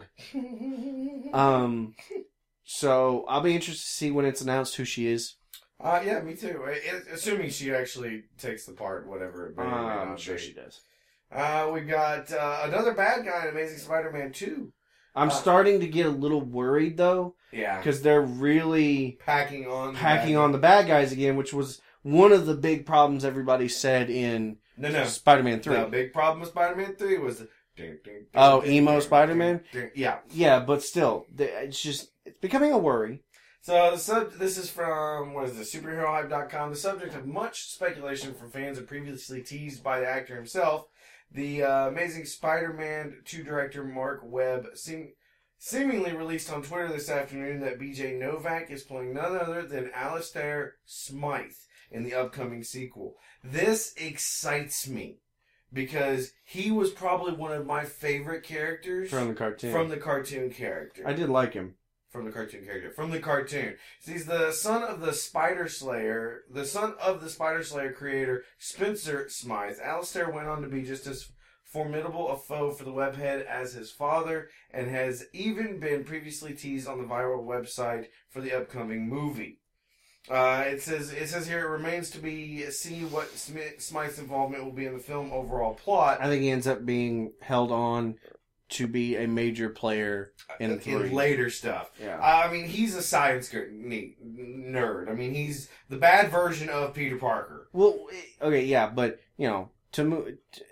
Um, so I'll be interested to see when it's announced who she is. Uh, yeah, me too. I- I- assuming she actually takes the part, whatever it may or may Uh, not I'm sure be. she does. Uh, we've got uh, another bad guy in Amazing Spider-Man two. I'm Uh, starting to get a little worried though, Yeah. because they're really Packing on. the packing bad on guy. the bad guys again, which was one of the big problems everybody said in No, no. Spider-Man three. The big problem with Spider-Man three was the... ding, ding, ding, Oh, ding, emo ding, Spider-Man? ding, ding. Yeah. Yeah, but still, th- it's just it's becoming a worry. So the sub, this is from, what is this, superhero hype dot com. The subject of much speculation from fans and previously teased by the actor himself, the uh, Amazing Spider-Man two director Mark Webb seem, seemingly released on Twitter this afternoon that B J Novak is playing none other than Alistair Smythe in the upcoming sequel. This excites me because he was probably one of my favorite characters From the cartoon. from the cartoon character. I did like him. From the cartoon character. From the cartoon. So he's the son of the Spider Slayer, the son of the Spider Slayer creator, Spencer Smythe. Alistair went on to be just as formidable a foe for the webhead as his father, and has even been previously teased on the viral website for the upcoming movie. Uh, it says it says here it remains to be seen what Smith, Smythe's involvement will be in the film overall plot. I think he ends up being held on to be a major player in, in, three. in later stuff. Yeah. I mean, he's a science nerd. I mean, he's the bad version of Peter Parker. Well, okay, yeah, but you know, to move.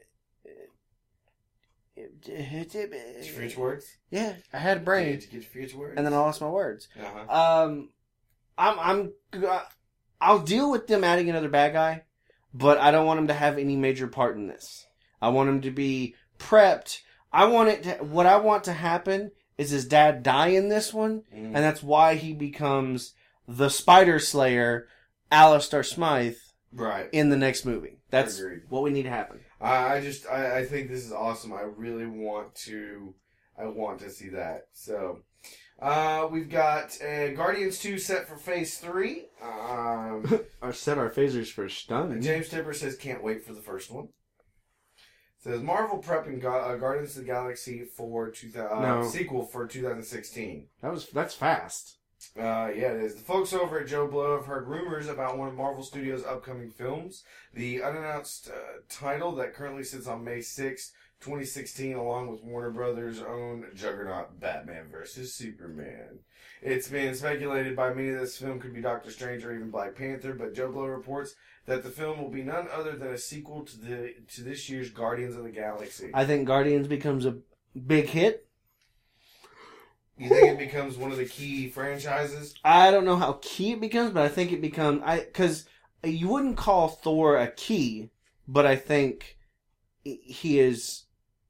Did you forget your words? Yeah, I had a brain. Did you forget your words? And then I lost my words. Uh-huh. Um, I'm, I'm, I'll deal with them adding another bad guy, but I don't want him to have any major part in this. I want him to be prepped. I want it to, what I want to happen is his dad die in this one, mm. and that's why he becomes the Spider Slayer, Alistair Smythe, right, in the next movie. That's Agreed. What we need to happen. I just, I, I think this is awesome. I really want to, I want to see that. So, uh, we've got uh, Guardians two set for Phase three. Um, our set our phasers for stun. James Tipper says can't wait for the first one. Says Marvel prepping Ga- uh, Guardians of the Galaxy for two thousand uh, no. sequel for two thousand sixteen. That was that's fast. Uh, yeah, it is. The folks over at Joe Blow have heard rumors about one of Marvel Studios' upcoming films. The unannounced uh, title that currently sits on May sixth, twenty sixteen, along with Warner Brothers' own juggernaut Batman versus Superman. It's been speculated by many that this film could be Doctor Strange or even Black Panther, but Joe Blow reports that the film will be none other than a sequel to the to this year's Guardians of the Galaxy. I think Guardians becomes a big hit. You think it becomes one of the key franchises? I don't know how key it becomes, but I think it becomes... I Because you wouldn't call Thor a key, but I think he is...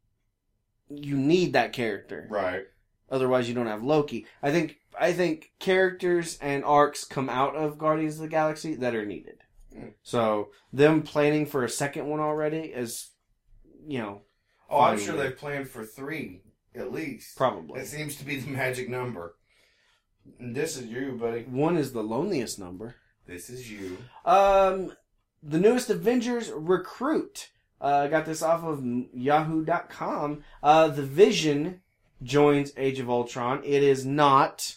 You need that character. Right. Otherwise you don't have Loki. I think I think characters and arcs come out of Guardians of the Galaxy that are needed. Mm. So, them planning for a second one already is, you know... Oh, I'm sure they've planned for three. At least. Probably. It seems to be the magic number. And this is you, buddy. One is the loneliest number. This is you. Um, the newest Avengers recruit. I uh, got this off of yahoo dot com. Uh, the Vision joins Age of Ultron. It is not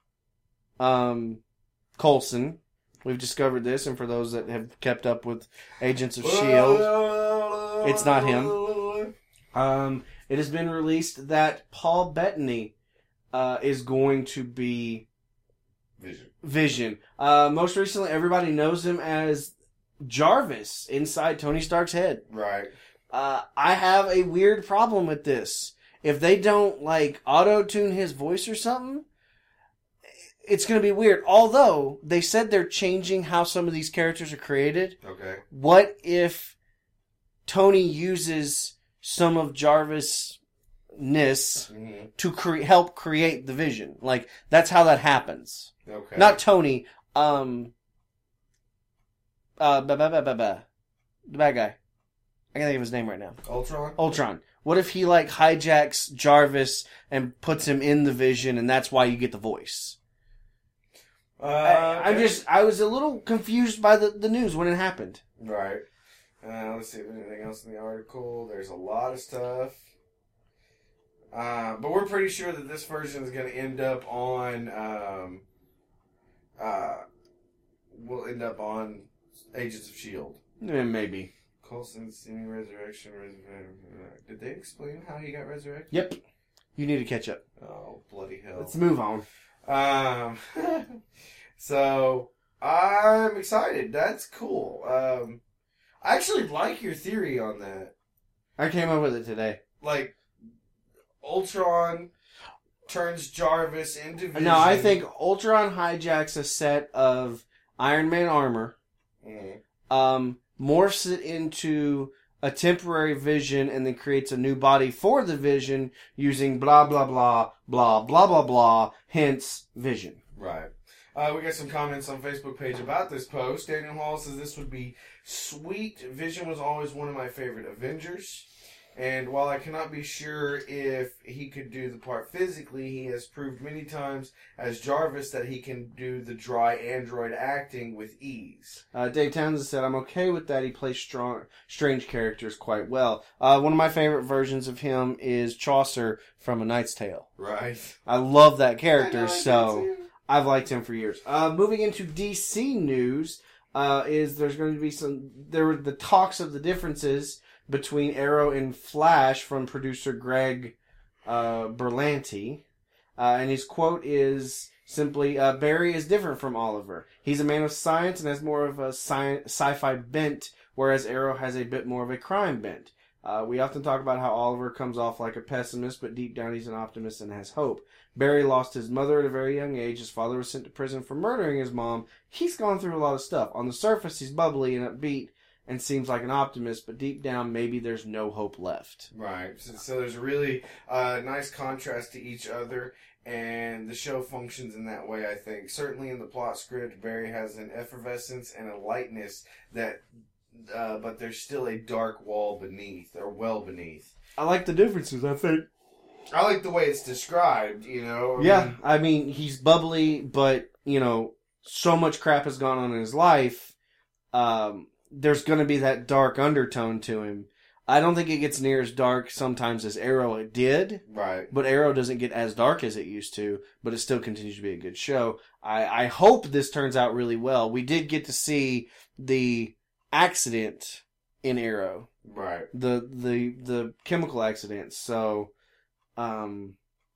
um, Coulson. We've discovered this, and for those that have kept up with Agents of S H I E L D, it's not him. Um... It has been released that Paul Bettany uh, is going to be Vision. Vision. Uh, most recently, everybody knows him as Jarvis inside Tony Stark's head. Right. Uh, I have a weird problem with this. If they don't like auto-tune his voice or something, it's going to be weird. Although they said they're changing how some of these characters are created. Okay. What if Tony uses some of Jarvis' ness mm-hmm. to cre- help create the Vision? Like, that's how that happens. Okay. Not Tony. Um. Uh, ba ba ba ba ba. The bad guy. I can't think of his name right now. Ultron? Ultron. What if he, like, hijacks Jarvis and puts him in the Vision, and that's why you get the voice? Uh, I, I'm okay. just, I was a little confused by the, the news when it happened. Right. Uh, let's see if there's anything else in the article. There's a lot of stuff. Uh, but we're pretty sure that this version is going to end up on, um, uh, will end up on Agents of S H I E L D. Yeah, maybe. Coulson's seeming resurrection. Res- Did they explain how he got resurrected? Yep. You need to catch up. Oh, bloody hell. Let's move on. Um, so, I'm excited. That's cool. Um, I actually like your theory on that. I came up with it today. Like, Ultron turns Jarvis into Vision. No, I think Ultron hijacks a set of Iron Man armor, mm-hmm. um, morphs it into a temporary Vision, and then creates a new body for the Vision using blah, blah, blah, blah, blah, blah, blah, hence Vision. Right. Uh, we got some comments on Facebook page about this post. Daniel Hall says this would be sweet. Vision was always one of my favorite Avengers. And while I cannot be sure if he could do the part physically, he has proved many times as Jarvis that he can do the dry android acting with ease. Uh, Dave Townsend said, I'm okay with that. He plays strong, strange characters quite well. Uh, one of my favorite versions of him is Chaucer from A Knight's Tale. Right. I love that character, I know, I so do too. I've liked him for years. Uh, moving into D C news, uh, is there's going to be some, there were the talks of the differences between Arrow and Flash from producer Greg uh, Berlanti. Uh, and his quote is simply, uh, Barry is different from Oliver. He's a man of science and has more of a sci- sci-fi bent, whereas Arrow has a bit more of a crime bent. Uh, we often talk about how Oliver comes off like a pessimist, but deep down he's an optimist and has hope. Barry lost his mother at a very young age. His father was sent to prison for murdering his mom. He's gone through a lot of stuff. On the surface, he's bubbly and upbeat and seems like an optimist, but deep down, maybe there's no hope left. Right. So, so there's really a uh, nice contrast to each other, and the show functions in that way, I think. Certainly in the plot script, Barry has an effervescence and a lightness that, uh, but there's still a dark wall beneath, or well beneath. I like the differences, I think. I like the way it's described, you know? I yeah, mean, I mean, he's bubbly, but, you know, so much crap has gone on in his life, um... there's going to be that dark undertone to him. I don't think it gets near as dark sometimes as Arrow did. Right. But Arrow doesn't get as dark as it used to, but it still continues to be a good show. I, I hope this turns out really well. We did get to see the accident in Arrow. Right. The the the chemical accident. So um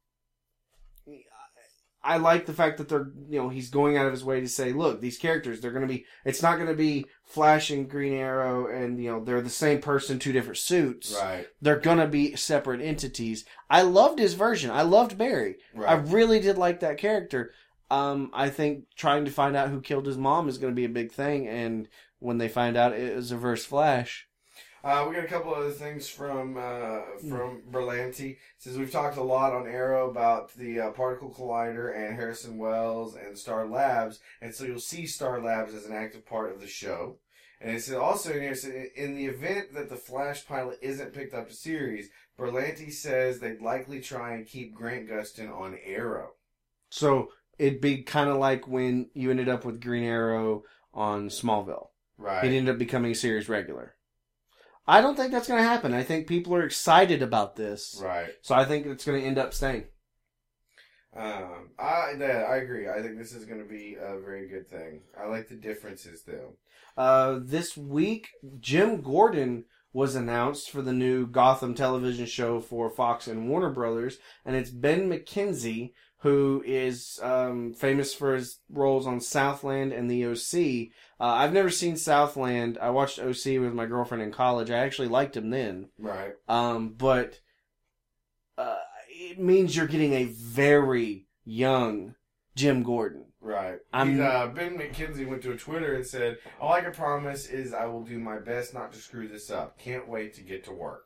I like the fact that they're, you know, he's going out of his way to say, look, these characters, they're going to be, it's not going to be Flash and Green Arrow and, you know, they're the same person, two different suits. Right. They're going to be separate entities. I loved his version. I loved Barry. Right. I really did like that character. Um, I think trying to find out who killed his mom is going to be a big thing. And when they find out it was Reverse Flash. Uh, we got a couple other things from uh, from Berlanti. Since we've talked a lot on Arrow about the uh, particle collider and Harrison Wells and Star Labs, and so you'll see Star Labs as an active part of the show. And it's also in here, so in the event that the Flash pilot isn't picked up to series, Berlanti says they'd likely try and keep Grant Gustin on Arrow. So it'd be kind of like when you ended up with Green Arrow on Smallville. Right. He'd end up becoming a series regular. I don't think that's going to happen. I think people are excited about this. Right. So I think it's going to end up staying. Um, I yeah, I agree. I think this is going to be a very good thing. I like the differences, though. Uh, this week, Jim Gordon was announced for the new Gotham television show for Fox and Warner Brothers, and it's Ben McKenzie, who is um, famous for his roles on Southland and the O C. Uh, I've never seen Southland. I watched O C with my girlfriend in college. I actually liked him then. Right. Um, but uh, it means you're getting a very young Jim Gordon. Right. I'm- He's, uh, Ben McKenzie went to a Twitter and said, all I can promise is I will do my best not to screw this up. Can't wait to get to work.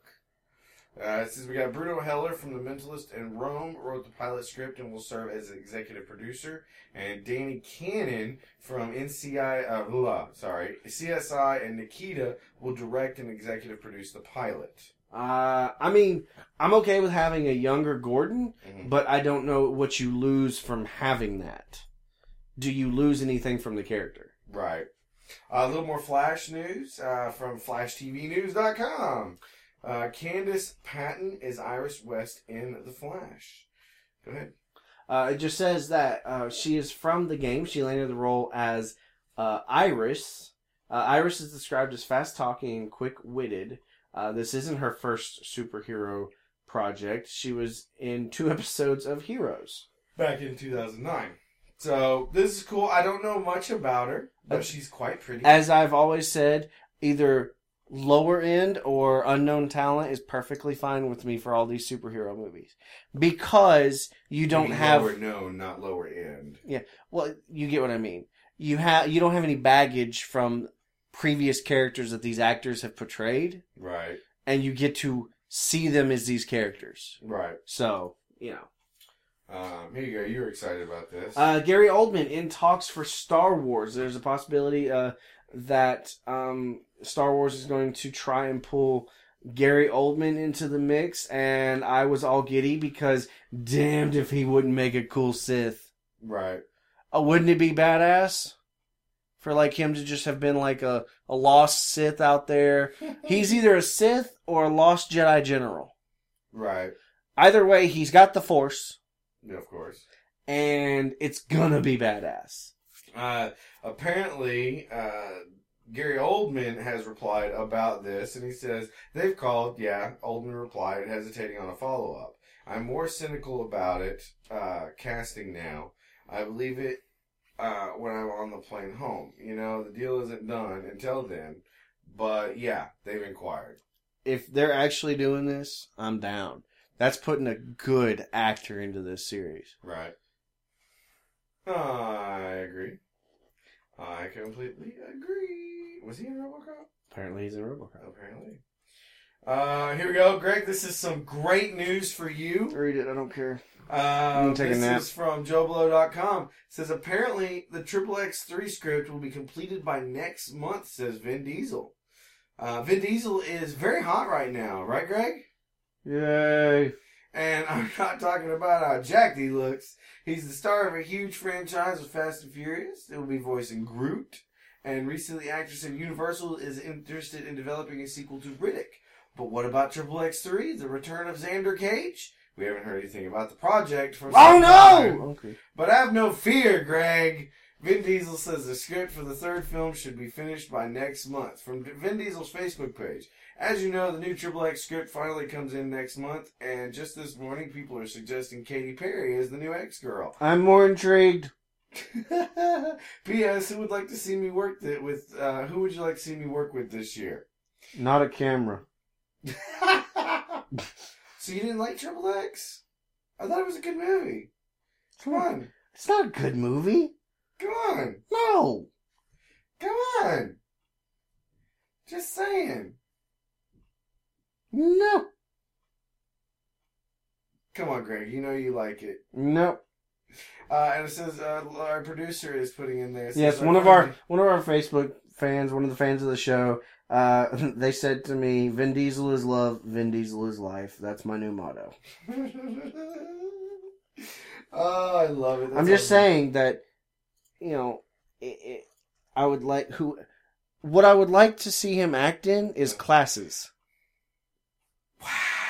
Uh, it says we got Bruno Heller from The Mentalist and Rome wrote the pilot script and will serve as executive producer. And Danny Cannon from N C I, uh, blah, sorry, C S I and Nikita will direct and executive produce the pilot. Uh, I mean, I'm okay with having a younger Gordon, Mm-hmm. but I don't know what you lose from having that. Do you lose anything from the character? Right. Uh, a little more Flash news uh, from Flash T V News dot com. Uh, Candace Patton is Iris West in The Flash. Go ahead. Uh, it just says that uh, she is from the game. She landed the role as uh, Iris. Uh, Iris is described as fast-talking and quick-witted. Uh, this isn't her first superhero project. She was in two episodes of Heroes. Back in two thousand nine. So, this is cool. I don't know much about her, but Uh, she's quite pretty. As I've always said, either lower end or unknown talent is perfectly fine with me for all these superhero movies. Because you don't Maybe have... lower known, not lower end. Yeah, well, you get what I mean. You have you don't have any baggage from previous characters that these actors have portrayed, Right. and you get to see them as these characters. Right. So, you know. Um, here you go. You're excited about this. Uh, Gary Oldman in talks for Star Wars. There's a possibility uh, that um, Star Wars is going to try and pull Gary Oldman into the mix, and I was all giddy because damned if he wouldn't make a cool Sith. Right. Uh, wouldn't it be badass for like him to just have been like a, a lost Sith out there? He's either a Sith or a lost Jedi general. Right. Either way, he's got the Force. Yeah, of course. And it's gonna be badass. Uh, apparently, uh, Gary Oldman has replied about this, and he says, they've called, yeah, Oldman replied, hesitating on a follow-up. I'm more cynical about it, uh, casting now. I believe it, uh, when I'm on the plane home. You know, the deal isn't done until then, but yeah, they've inquired. If they're actually doing this, I'm down. That's putting a good actor into this series. Right. I agree. I completely agree. Was he in RoboCop? Apparently he's in RoboCop. Apparently. Uh, here we go, Greg. This is some great news for you. Read it. I don't care. Uh, take a this nap. is from Joe Blow dot com. It says apparently the Triple X three script will be completed by next month, says Vin Diesel. Uh, Vin Diesel is very hot right now, right, Greg? Yay. And I'm not talking about how jacked he looks. He's the star of a huge franchise with Fast and Furious. It will be voicing Groot. And recently, actress at Universal is interested in developing a sequel to Riddick. But what about Triple X three, the return of Xander Cage? We haven't heard anything about the project from Oh some no! time. Okay. But have no fear, Greg. Vin Diesel says the script for the third film should be finished by next month. From Vin Diesel's Facebook page. As you know, the new Triple X script finally comes in next month, and just this morning, people are suggesting Katy Perry as the new X-Girl. I'm more intrigued. P S. Who would like to see me work th- with? Uh, who would you like to see me work with this year? Not a camera. So you didn't like Triple X? I thought it was a good movie. Come on, It's not a good movie. come on, No. come on. Just saying. No. Come on, Greg. You know you like it. No. Uh, and it says uh, our producer is putting in there. It says, Yes, one of our one of our Facebook fans, one of the fans of the show, uh, they said to me, "Vin Diesel is love, Vin Diesel is life." That's my new motto. Oh, I love it. That's I'm just awesome. saying that, you know, it, it, I would like who, what I would like to see him act in is Classes. Wow.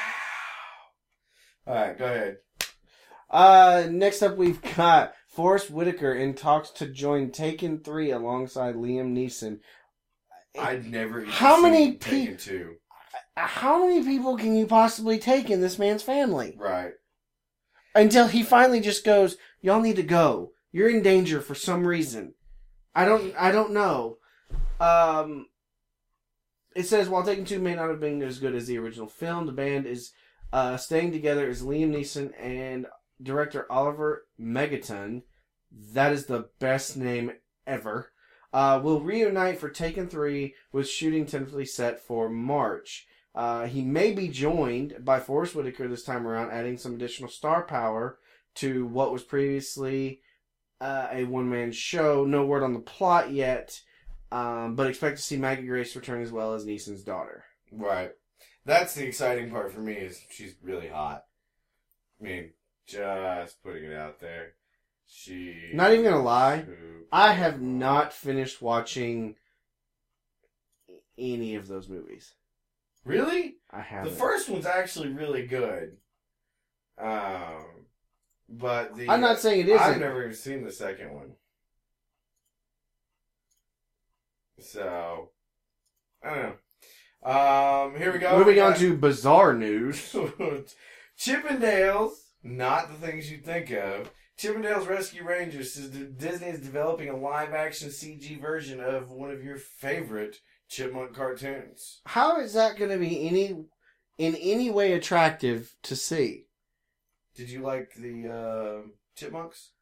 All right, go ahead. Uh, next up we've got Forrest Whitaker in talks to join Taken three alongside Liam Neeson. I'd never. Even How seen many Taken pe- two. How many people can you possibly take in this man's family? Right. Until he finally just goes, y'all need to go. You're in danger for some reason. I don't I don't know. Um, it says, while Taken two may not have been as good as the original film, the band is uh, staying together as Liam Neeson and director Oliver Megaton. That is the best name ever. Uh, will reunite for Taken three, with shooting tentatively set for March. Uh, he may be joined by Forrest Whitaker this time around, adding some additional star power to what was previously uh, a one-man show. No word on the plot yet, um, but expect to see Maggie Grace return as well as Neeson's daughter. Right. That's the exciting part for me, is she's really hot. I mean, just putting it out there. She. Not even gonna lie, I have not finished watching any of those movies. Really? I haven't. The first one's actually really good. Um, but the I'm not saying it isn't. I've never even seen the second one. So, I don't know. Um, here we go. Moving We on got- to bizarre news. Chippendales, not the things you think of. Chippendales Rescue Rangers says that Disney is developing a live-action C G version of one of your favorite Chipmunk cartoons. How is that going to be any in any way attractive to see? Did you like the uh, Chipmunks?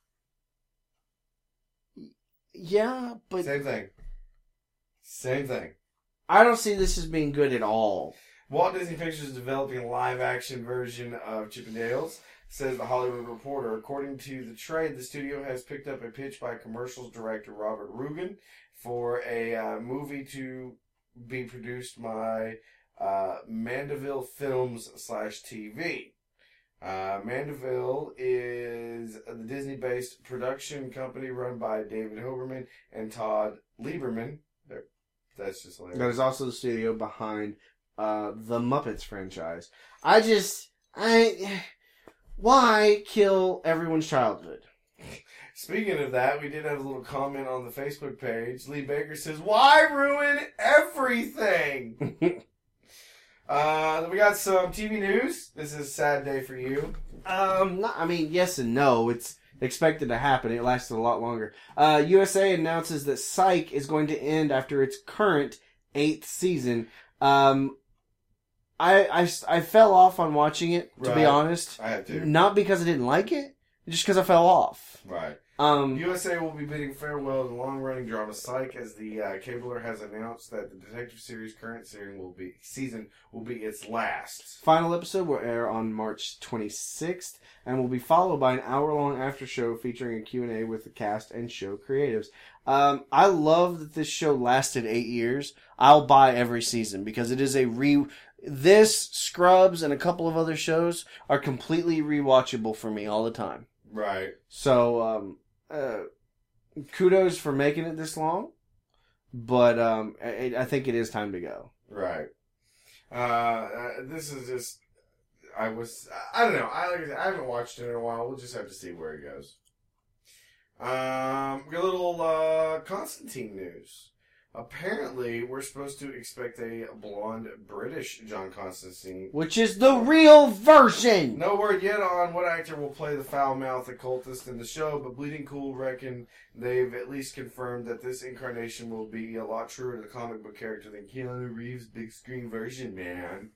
Yeah, but Same thing. Same thing. I don't see this as being good at all. Walt Disney Pictures is developing a live-action version of Chippendales, says the Hollywood Reporter. According to the trade, the studio has picked up a pitch by commercials director Robert Rugen for a uh, movie to be produced by uh, Mandeville Films slash T V. Uh, Mandeville is the Disney-based production company run by David Hoberman and Todd Lieberman. They're, that's just hilarious. That is also the studio behind uh, the Muppets franchise. I just, I, why kill everyone's childhood? Speaking of that, we did have a little comment on the Facebook page. Lee Baker says, "Why ruin everything?" Uh, we got some T V news. This is a sad day for you. Um, not, I mean, yes and no. It's expected to happen. It lasted a lot longer. Uh, U S A announces that Psych is going to end after its current eighth season. Um, I, I, I fell off on watching it, to Right. be honest. I had to. Not because I didn't like it, just because I fell off. Right. Um, U S A will be bidding farewell to the long-running drama Psych, as the uh, cabler has announced that the detective series' current season will be season will be its last. Final episode will air on March twenty-sixth and will be followed by an hour-long after show featuring a Q and A with the cast and show creatives. Um, I love that this show lasted eight years. I'll buy every season because it is a re. This, Scrubs, and a couple of other shows are completely rewatchable for me all the time. Right. So, um, uh, kudos for making it this long, but um, I, I think it is time to go. Right. Uh, uh, this is just. I was. I don't know. I like I said, I haven't watched it in a while. We'll just have to see where it goes. Um, a little uh, Constantine news. Apparently, we're supposed to expect a blonde British John Constantine. Which is the real version! No word yet on what actor will play the foul-mouthed occultist in the show, but Bleeding Cool reckon they've at least confirmed that this incarnation will be a lot truer to the comic book character than Keanu Reeves' big screen version, man.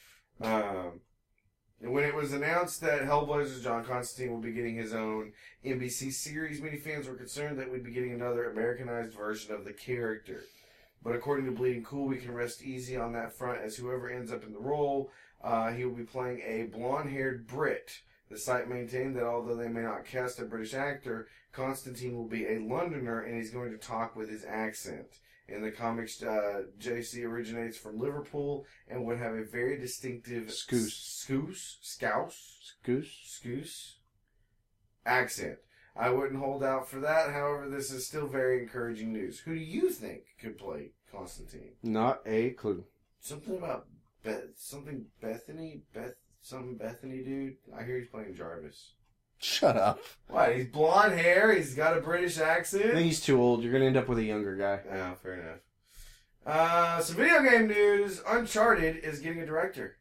Um, and when it was announced that Hellblazer's John Constantine will be getting his own N B C series, many fans were concerned that we'd be getting another Americanized version of the character. But according to Bleeding Cool, we can rest easy on that front, as whoever ends up in the role, uh, he will be playing a blonde-haired Brit. The site maintained that although they may not cast a British actor, Constantine will be a Londoner, and he's going to talk with his accent. In the comics, uh, J C originates from Liverpool and would have a very distinctive Scouse. Scouse? Scouse? Goose? Scouse? Accent. I wouldn't hold out for that. However, this is still very encouraging news. Who do you think could play Constantine? Not a clue. Something about Beth, something Bethany, Beth, something Bethany, dude. I hear he's playing Jarvis. Shut up. What? He's blonde hair. He's got a British I accent. think he's too old. You're going to end up with a younger guy. Oh, fair enough. Uh, some video game news. Uncharted is getting a director.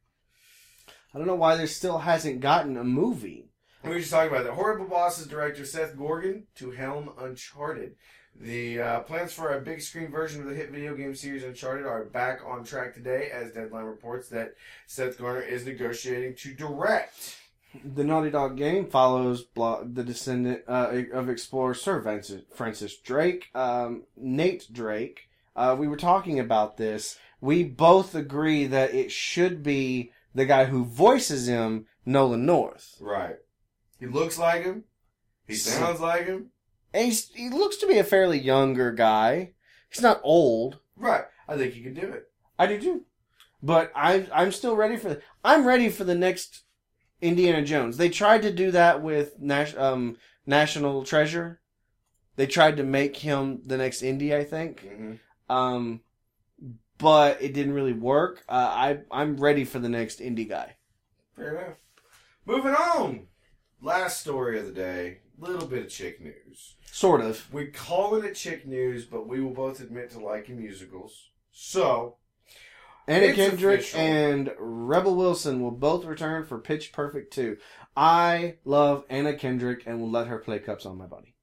I don't know why there still hasn't gotten a movie. We were just talking about that. Horrible Bosses director Seth Gorgon to helm Uncharted. The uh, plans for a big screen version of the hit video game series Uncharted are back on track today, as Deadline reports that Seth Garner is negotiating to direct. The Naughty Dog game follows blo- the descendant uh, of explorer Sir Francis, Francis Drake, um, Nate Drake. Uh, we were talking about this. We both agree that it should be the guy who voices him, Nolan North. Right. He looks like him. He sounds like him. And he's, he looks to be a fairly younger guy. He's not old. Right. I think he can do it. I do too. But I, I'm still ready for the... I'm ready for the next Indiana Jones. They tried to do that with Nas- um, National Treasure. They tried to make him the next Indy, I think. Mm-hmm. Um, but it didn't really work. Uh, I, I'm ready for the next Indy guy. Fair enough. Moving on. Last story of the day. Little bit of chick news. Sort of. We call it chick news, but we will both admit to liking musicals. So, Anna It's Kendrick official. and Rebel Wilson will both return for Pitch Perfect two. I love Anna Kendrick and will let her play Cups on My Body.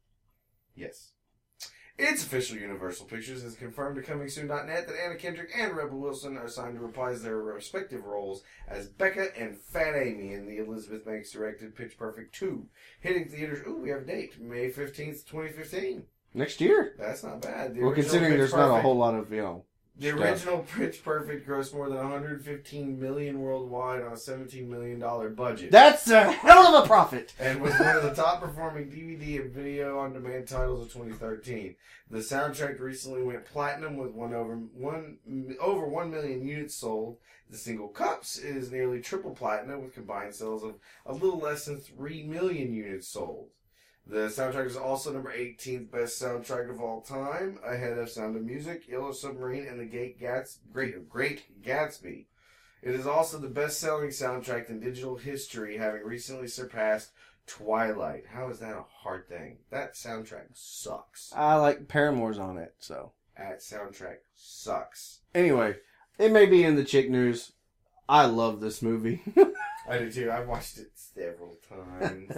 yes. It's official. Universal Pictures has confirmed to Coming Soon dot net that Anna Kendrick and Rebel Wilson are signed to reprise their respective roles as Becca and Fat Amy in the Elizabeth Banks directed Pitch Perfect two, hitting theaters. Ooh, we have a date, May fifteenth, twenty fifteen. Next year. That's not bad. The Well, original considering Pitch there's not a Perfect- whole lot of, you know, The stuff. original Pitch Perfect grossed more than one hundred fifteen million dollars worldwide on a seventeen million dollars budget. That's a hell of a profit! And was one of the top performing D V D and video on demand titles of twenty thirteen. The soundtrack recently went platinum with one over one over one million units sold. The single Cups is nearly triple platinum with combined sales of a little less than three million units sold. The soundtrack is also number eighteenth best soundtrack of all time, ahead of Sound of Music, Yellow Submarine, and The Great, Gats- Great, Great Gatsby. It is also the best-selling soundtrack in digital history, having recently surpassed Twilight. How is that a hard thing? That soundtrack sucks. I like Paramore's on it, so. That soundtrack sucks. Anyway, it may be in the chick news. I love this movie. I do too. I've watched it several times.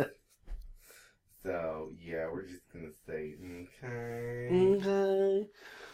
So, yeah, we're just gonna say, okay. Okay.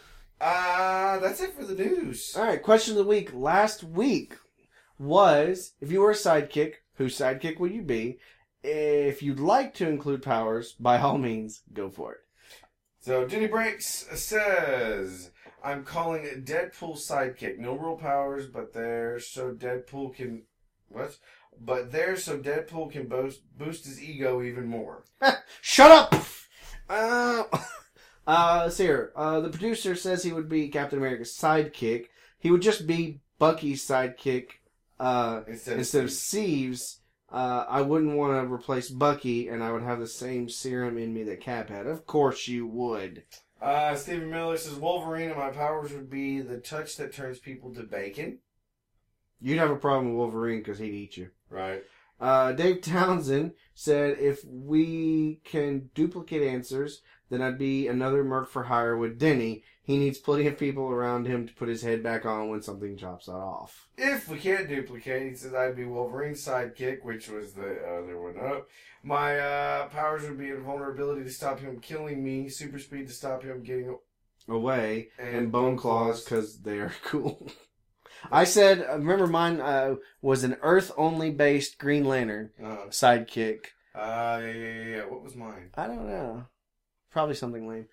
Uh, that's it for the news. Alright, question of the week. Last week was, if you were a sidekick, whose sidekick would you be? If you'd like to include powers, by all means, go for it. So, Jenny Breaks says, I'm calling it Deadpool sidekick. No real powers, but they're so Deadpool can... What? But they're so Deadpool can boost, boost his ego even more. Shut up! Uh, uh, let's see here. Uh, the producer says he would be Captain America's sidekick. He would just be Bucky's sidekick uh, Instead, instead of of Steve's. Uh, I wouldn't want to replace Bucky, and I would have the same serum in me that Cap had. Of course you would. Uh, Stephen Miller says, Wolverine and my powers would be the touch that turns people to bacon. You'd have a problem with Wolverine because he'd eat you. Right. Uh, Dave Townsend said, if we can duplicate answers, then I'd be another Merc for hire with Denny. He needs plenty of people around him to put his head back on when something chops that off. If we can't duplicate, he says I'd be Wolverine's sidekick, which was the other one up. My uh, powers would be invulnerability to stop him killing me, super speed to stop him getting away, and, and bone claws because they are cool. I said, uh, remember mine uh, was an Earth-only based Green Lantern uh, sidekick. Uh, yeah, yeah, yeah, yeah. What was mine? I don't know. Probably something lame.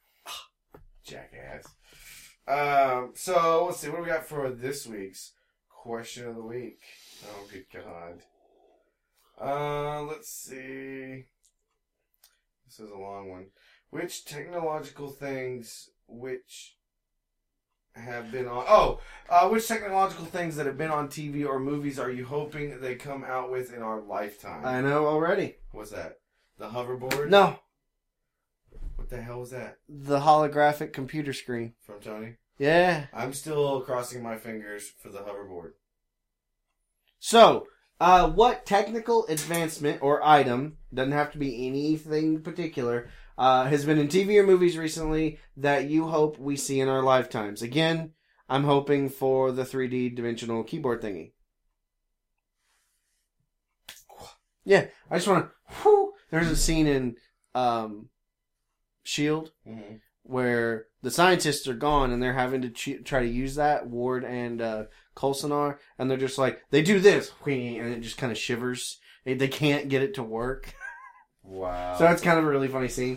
Jackass. Um, so, let's see. What do we got for this week's question of the week? Oh, good God. Uh, let's see. This is a long one. Which technological things, which have been on... Oh! Uh, which technological things that have been on T V or movies are you hoping they come out with in our lifetime? I know already. What's that? The hoverboard? No. What the hell was that? The holographic computer screen. From Tony? Yeah. I'm still crossing my fingers for the hoverboard. So, uh, what technical advancement or item, doesn't have to be anything particular, uh, has been in T V or movies recently that you hope we see in our lifetimes? Again, I'm hoping for the three D dimensional keyboard thingy. Yeah, I just want to... There's a scene in um, S H I E L D Mm-hmm. where the scientists are gone and they're having to ch- try to use that, Ward and uh, Coulson are, and they're just like, they do this, and it just kind of shivers. They, they can't get it to work. Wow. So that's kind of a really funny scene.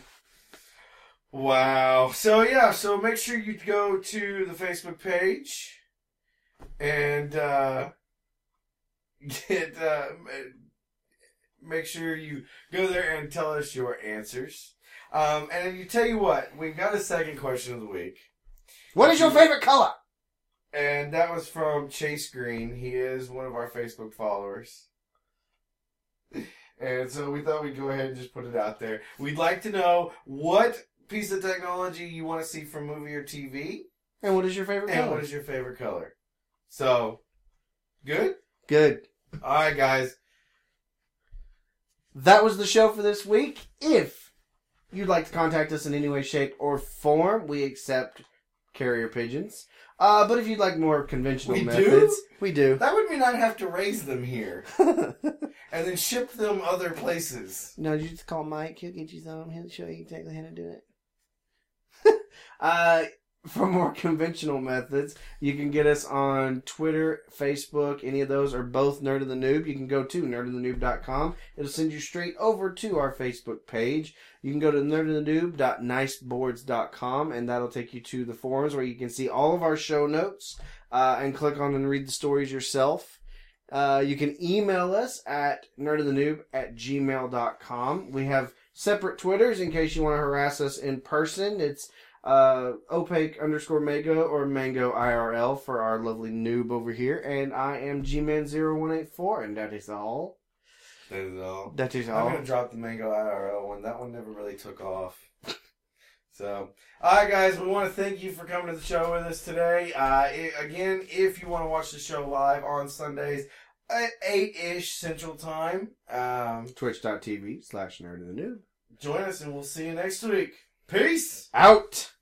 Wow. So, yeah, so make sure you go to the Facebook page and uh, get... Uh, make sure you go there and tell us your answers. Um, and you tell you what, we got a second question of the week. What is your favorite color? And that was from Chase Green. He is one of our Facebook followers. And so we thought we'd go ahead and just put it out there. We'd like to know what piece of technology you want to see from movie or T V. And what is your favorite And color? what is your favorite color? So, good? Good. Alright, guys. That was the show for this week. If you'd like to contact us in any way, shape, or form, we accept carrier pigeons. Uh, but if you'd like more conventional We do? methods, we do. That would mean I'd have to raise them here. And then ship them other places. No, you just call Mike. He'll get you some. He'll show you exactly how to do it. uh, for more conventional methods, you can get us on Twitter, Facebook, any of those, or both Nerd of the Noob. You can go to nerd of the noob dot com. It'll send you straight over to our Facebook page. You can go to nerd of the noob dot nice boards dot com, and that'll take you to the forums where you can see all of our show notes uh, and click on and read the stories yourself. Uh, you can email us at nerdofthenoob at gmail dot com. We have separate Twitters in case you want to harass us in person. It's uh, opaque underscore mega or mango I R L for our lovely noob over here. And I am G Man zero one eight four, and that is all. That is all. That is I'm all. going to drop the Mango I R L one. That one never really took off. So, alright guys, we want to thank you for coming to the show with us today. Uh, i again, if you want to watch the show live on Sundays at eight-ish Central Time, um, Twitch dot T V slash nerd of the noob. join us and we'll see you next week. Peace! Out!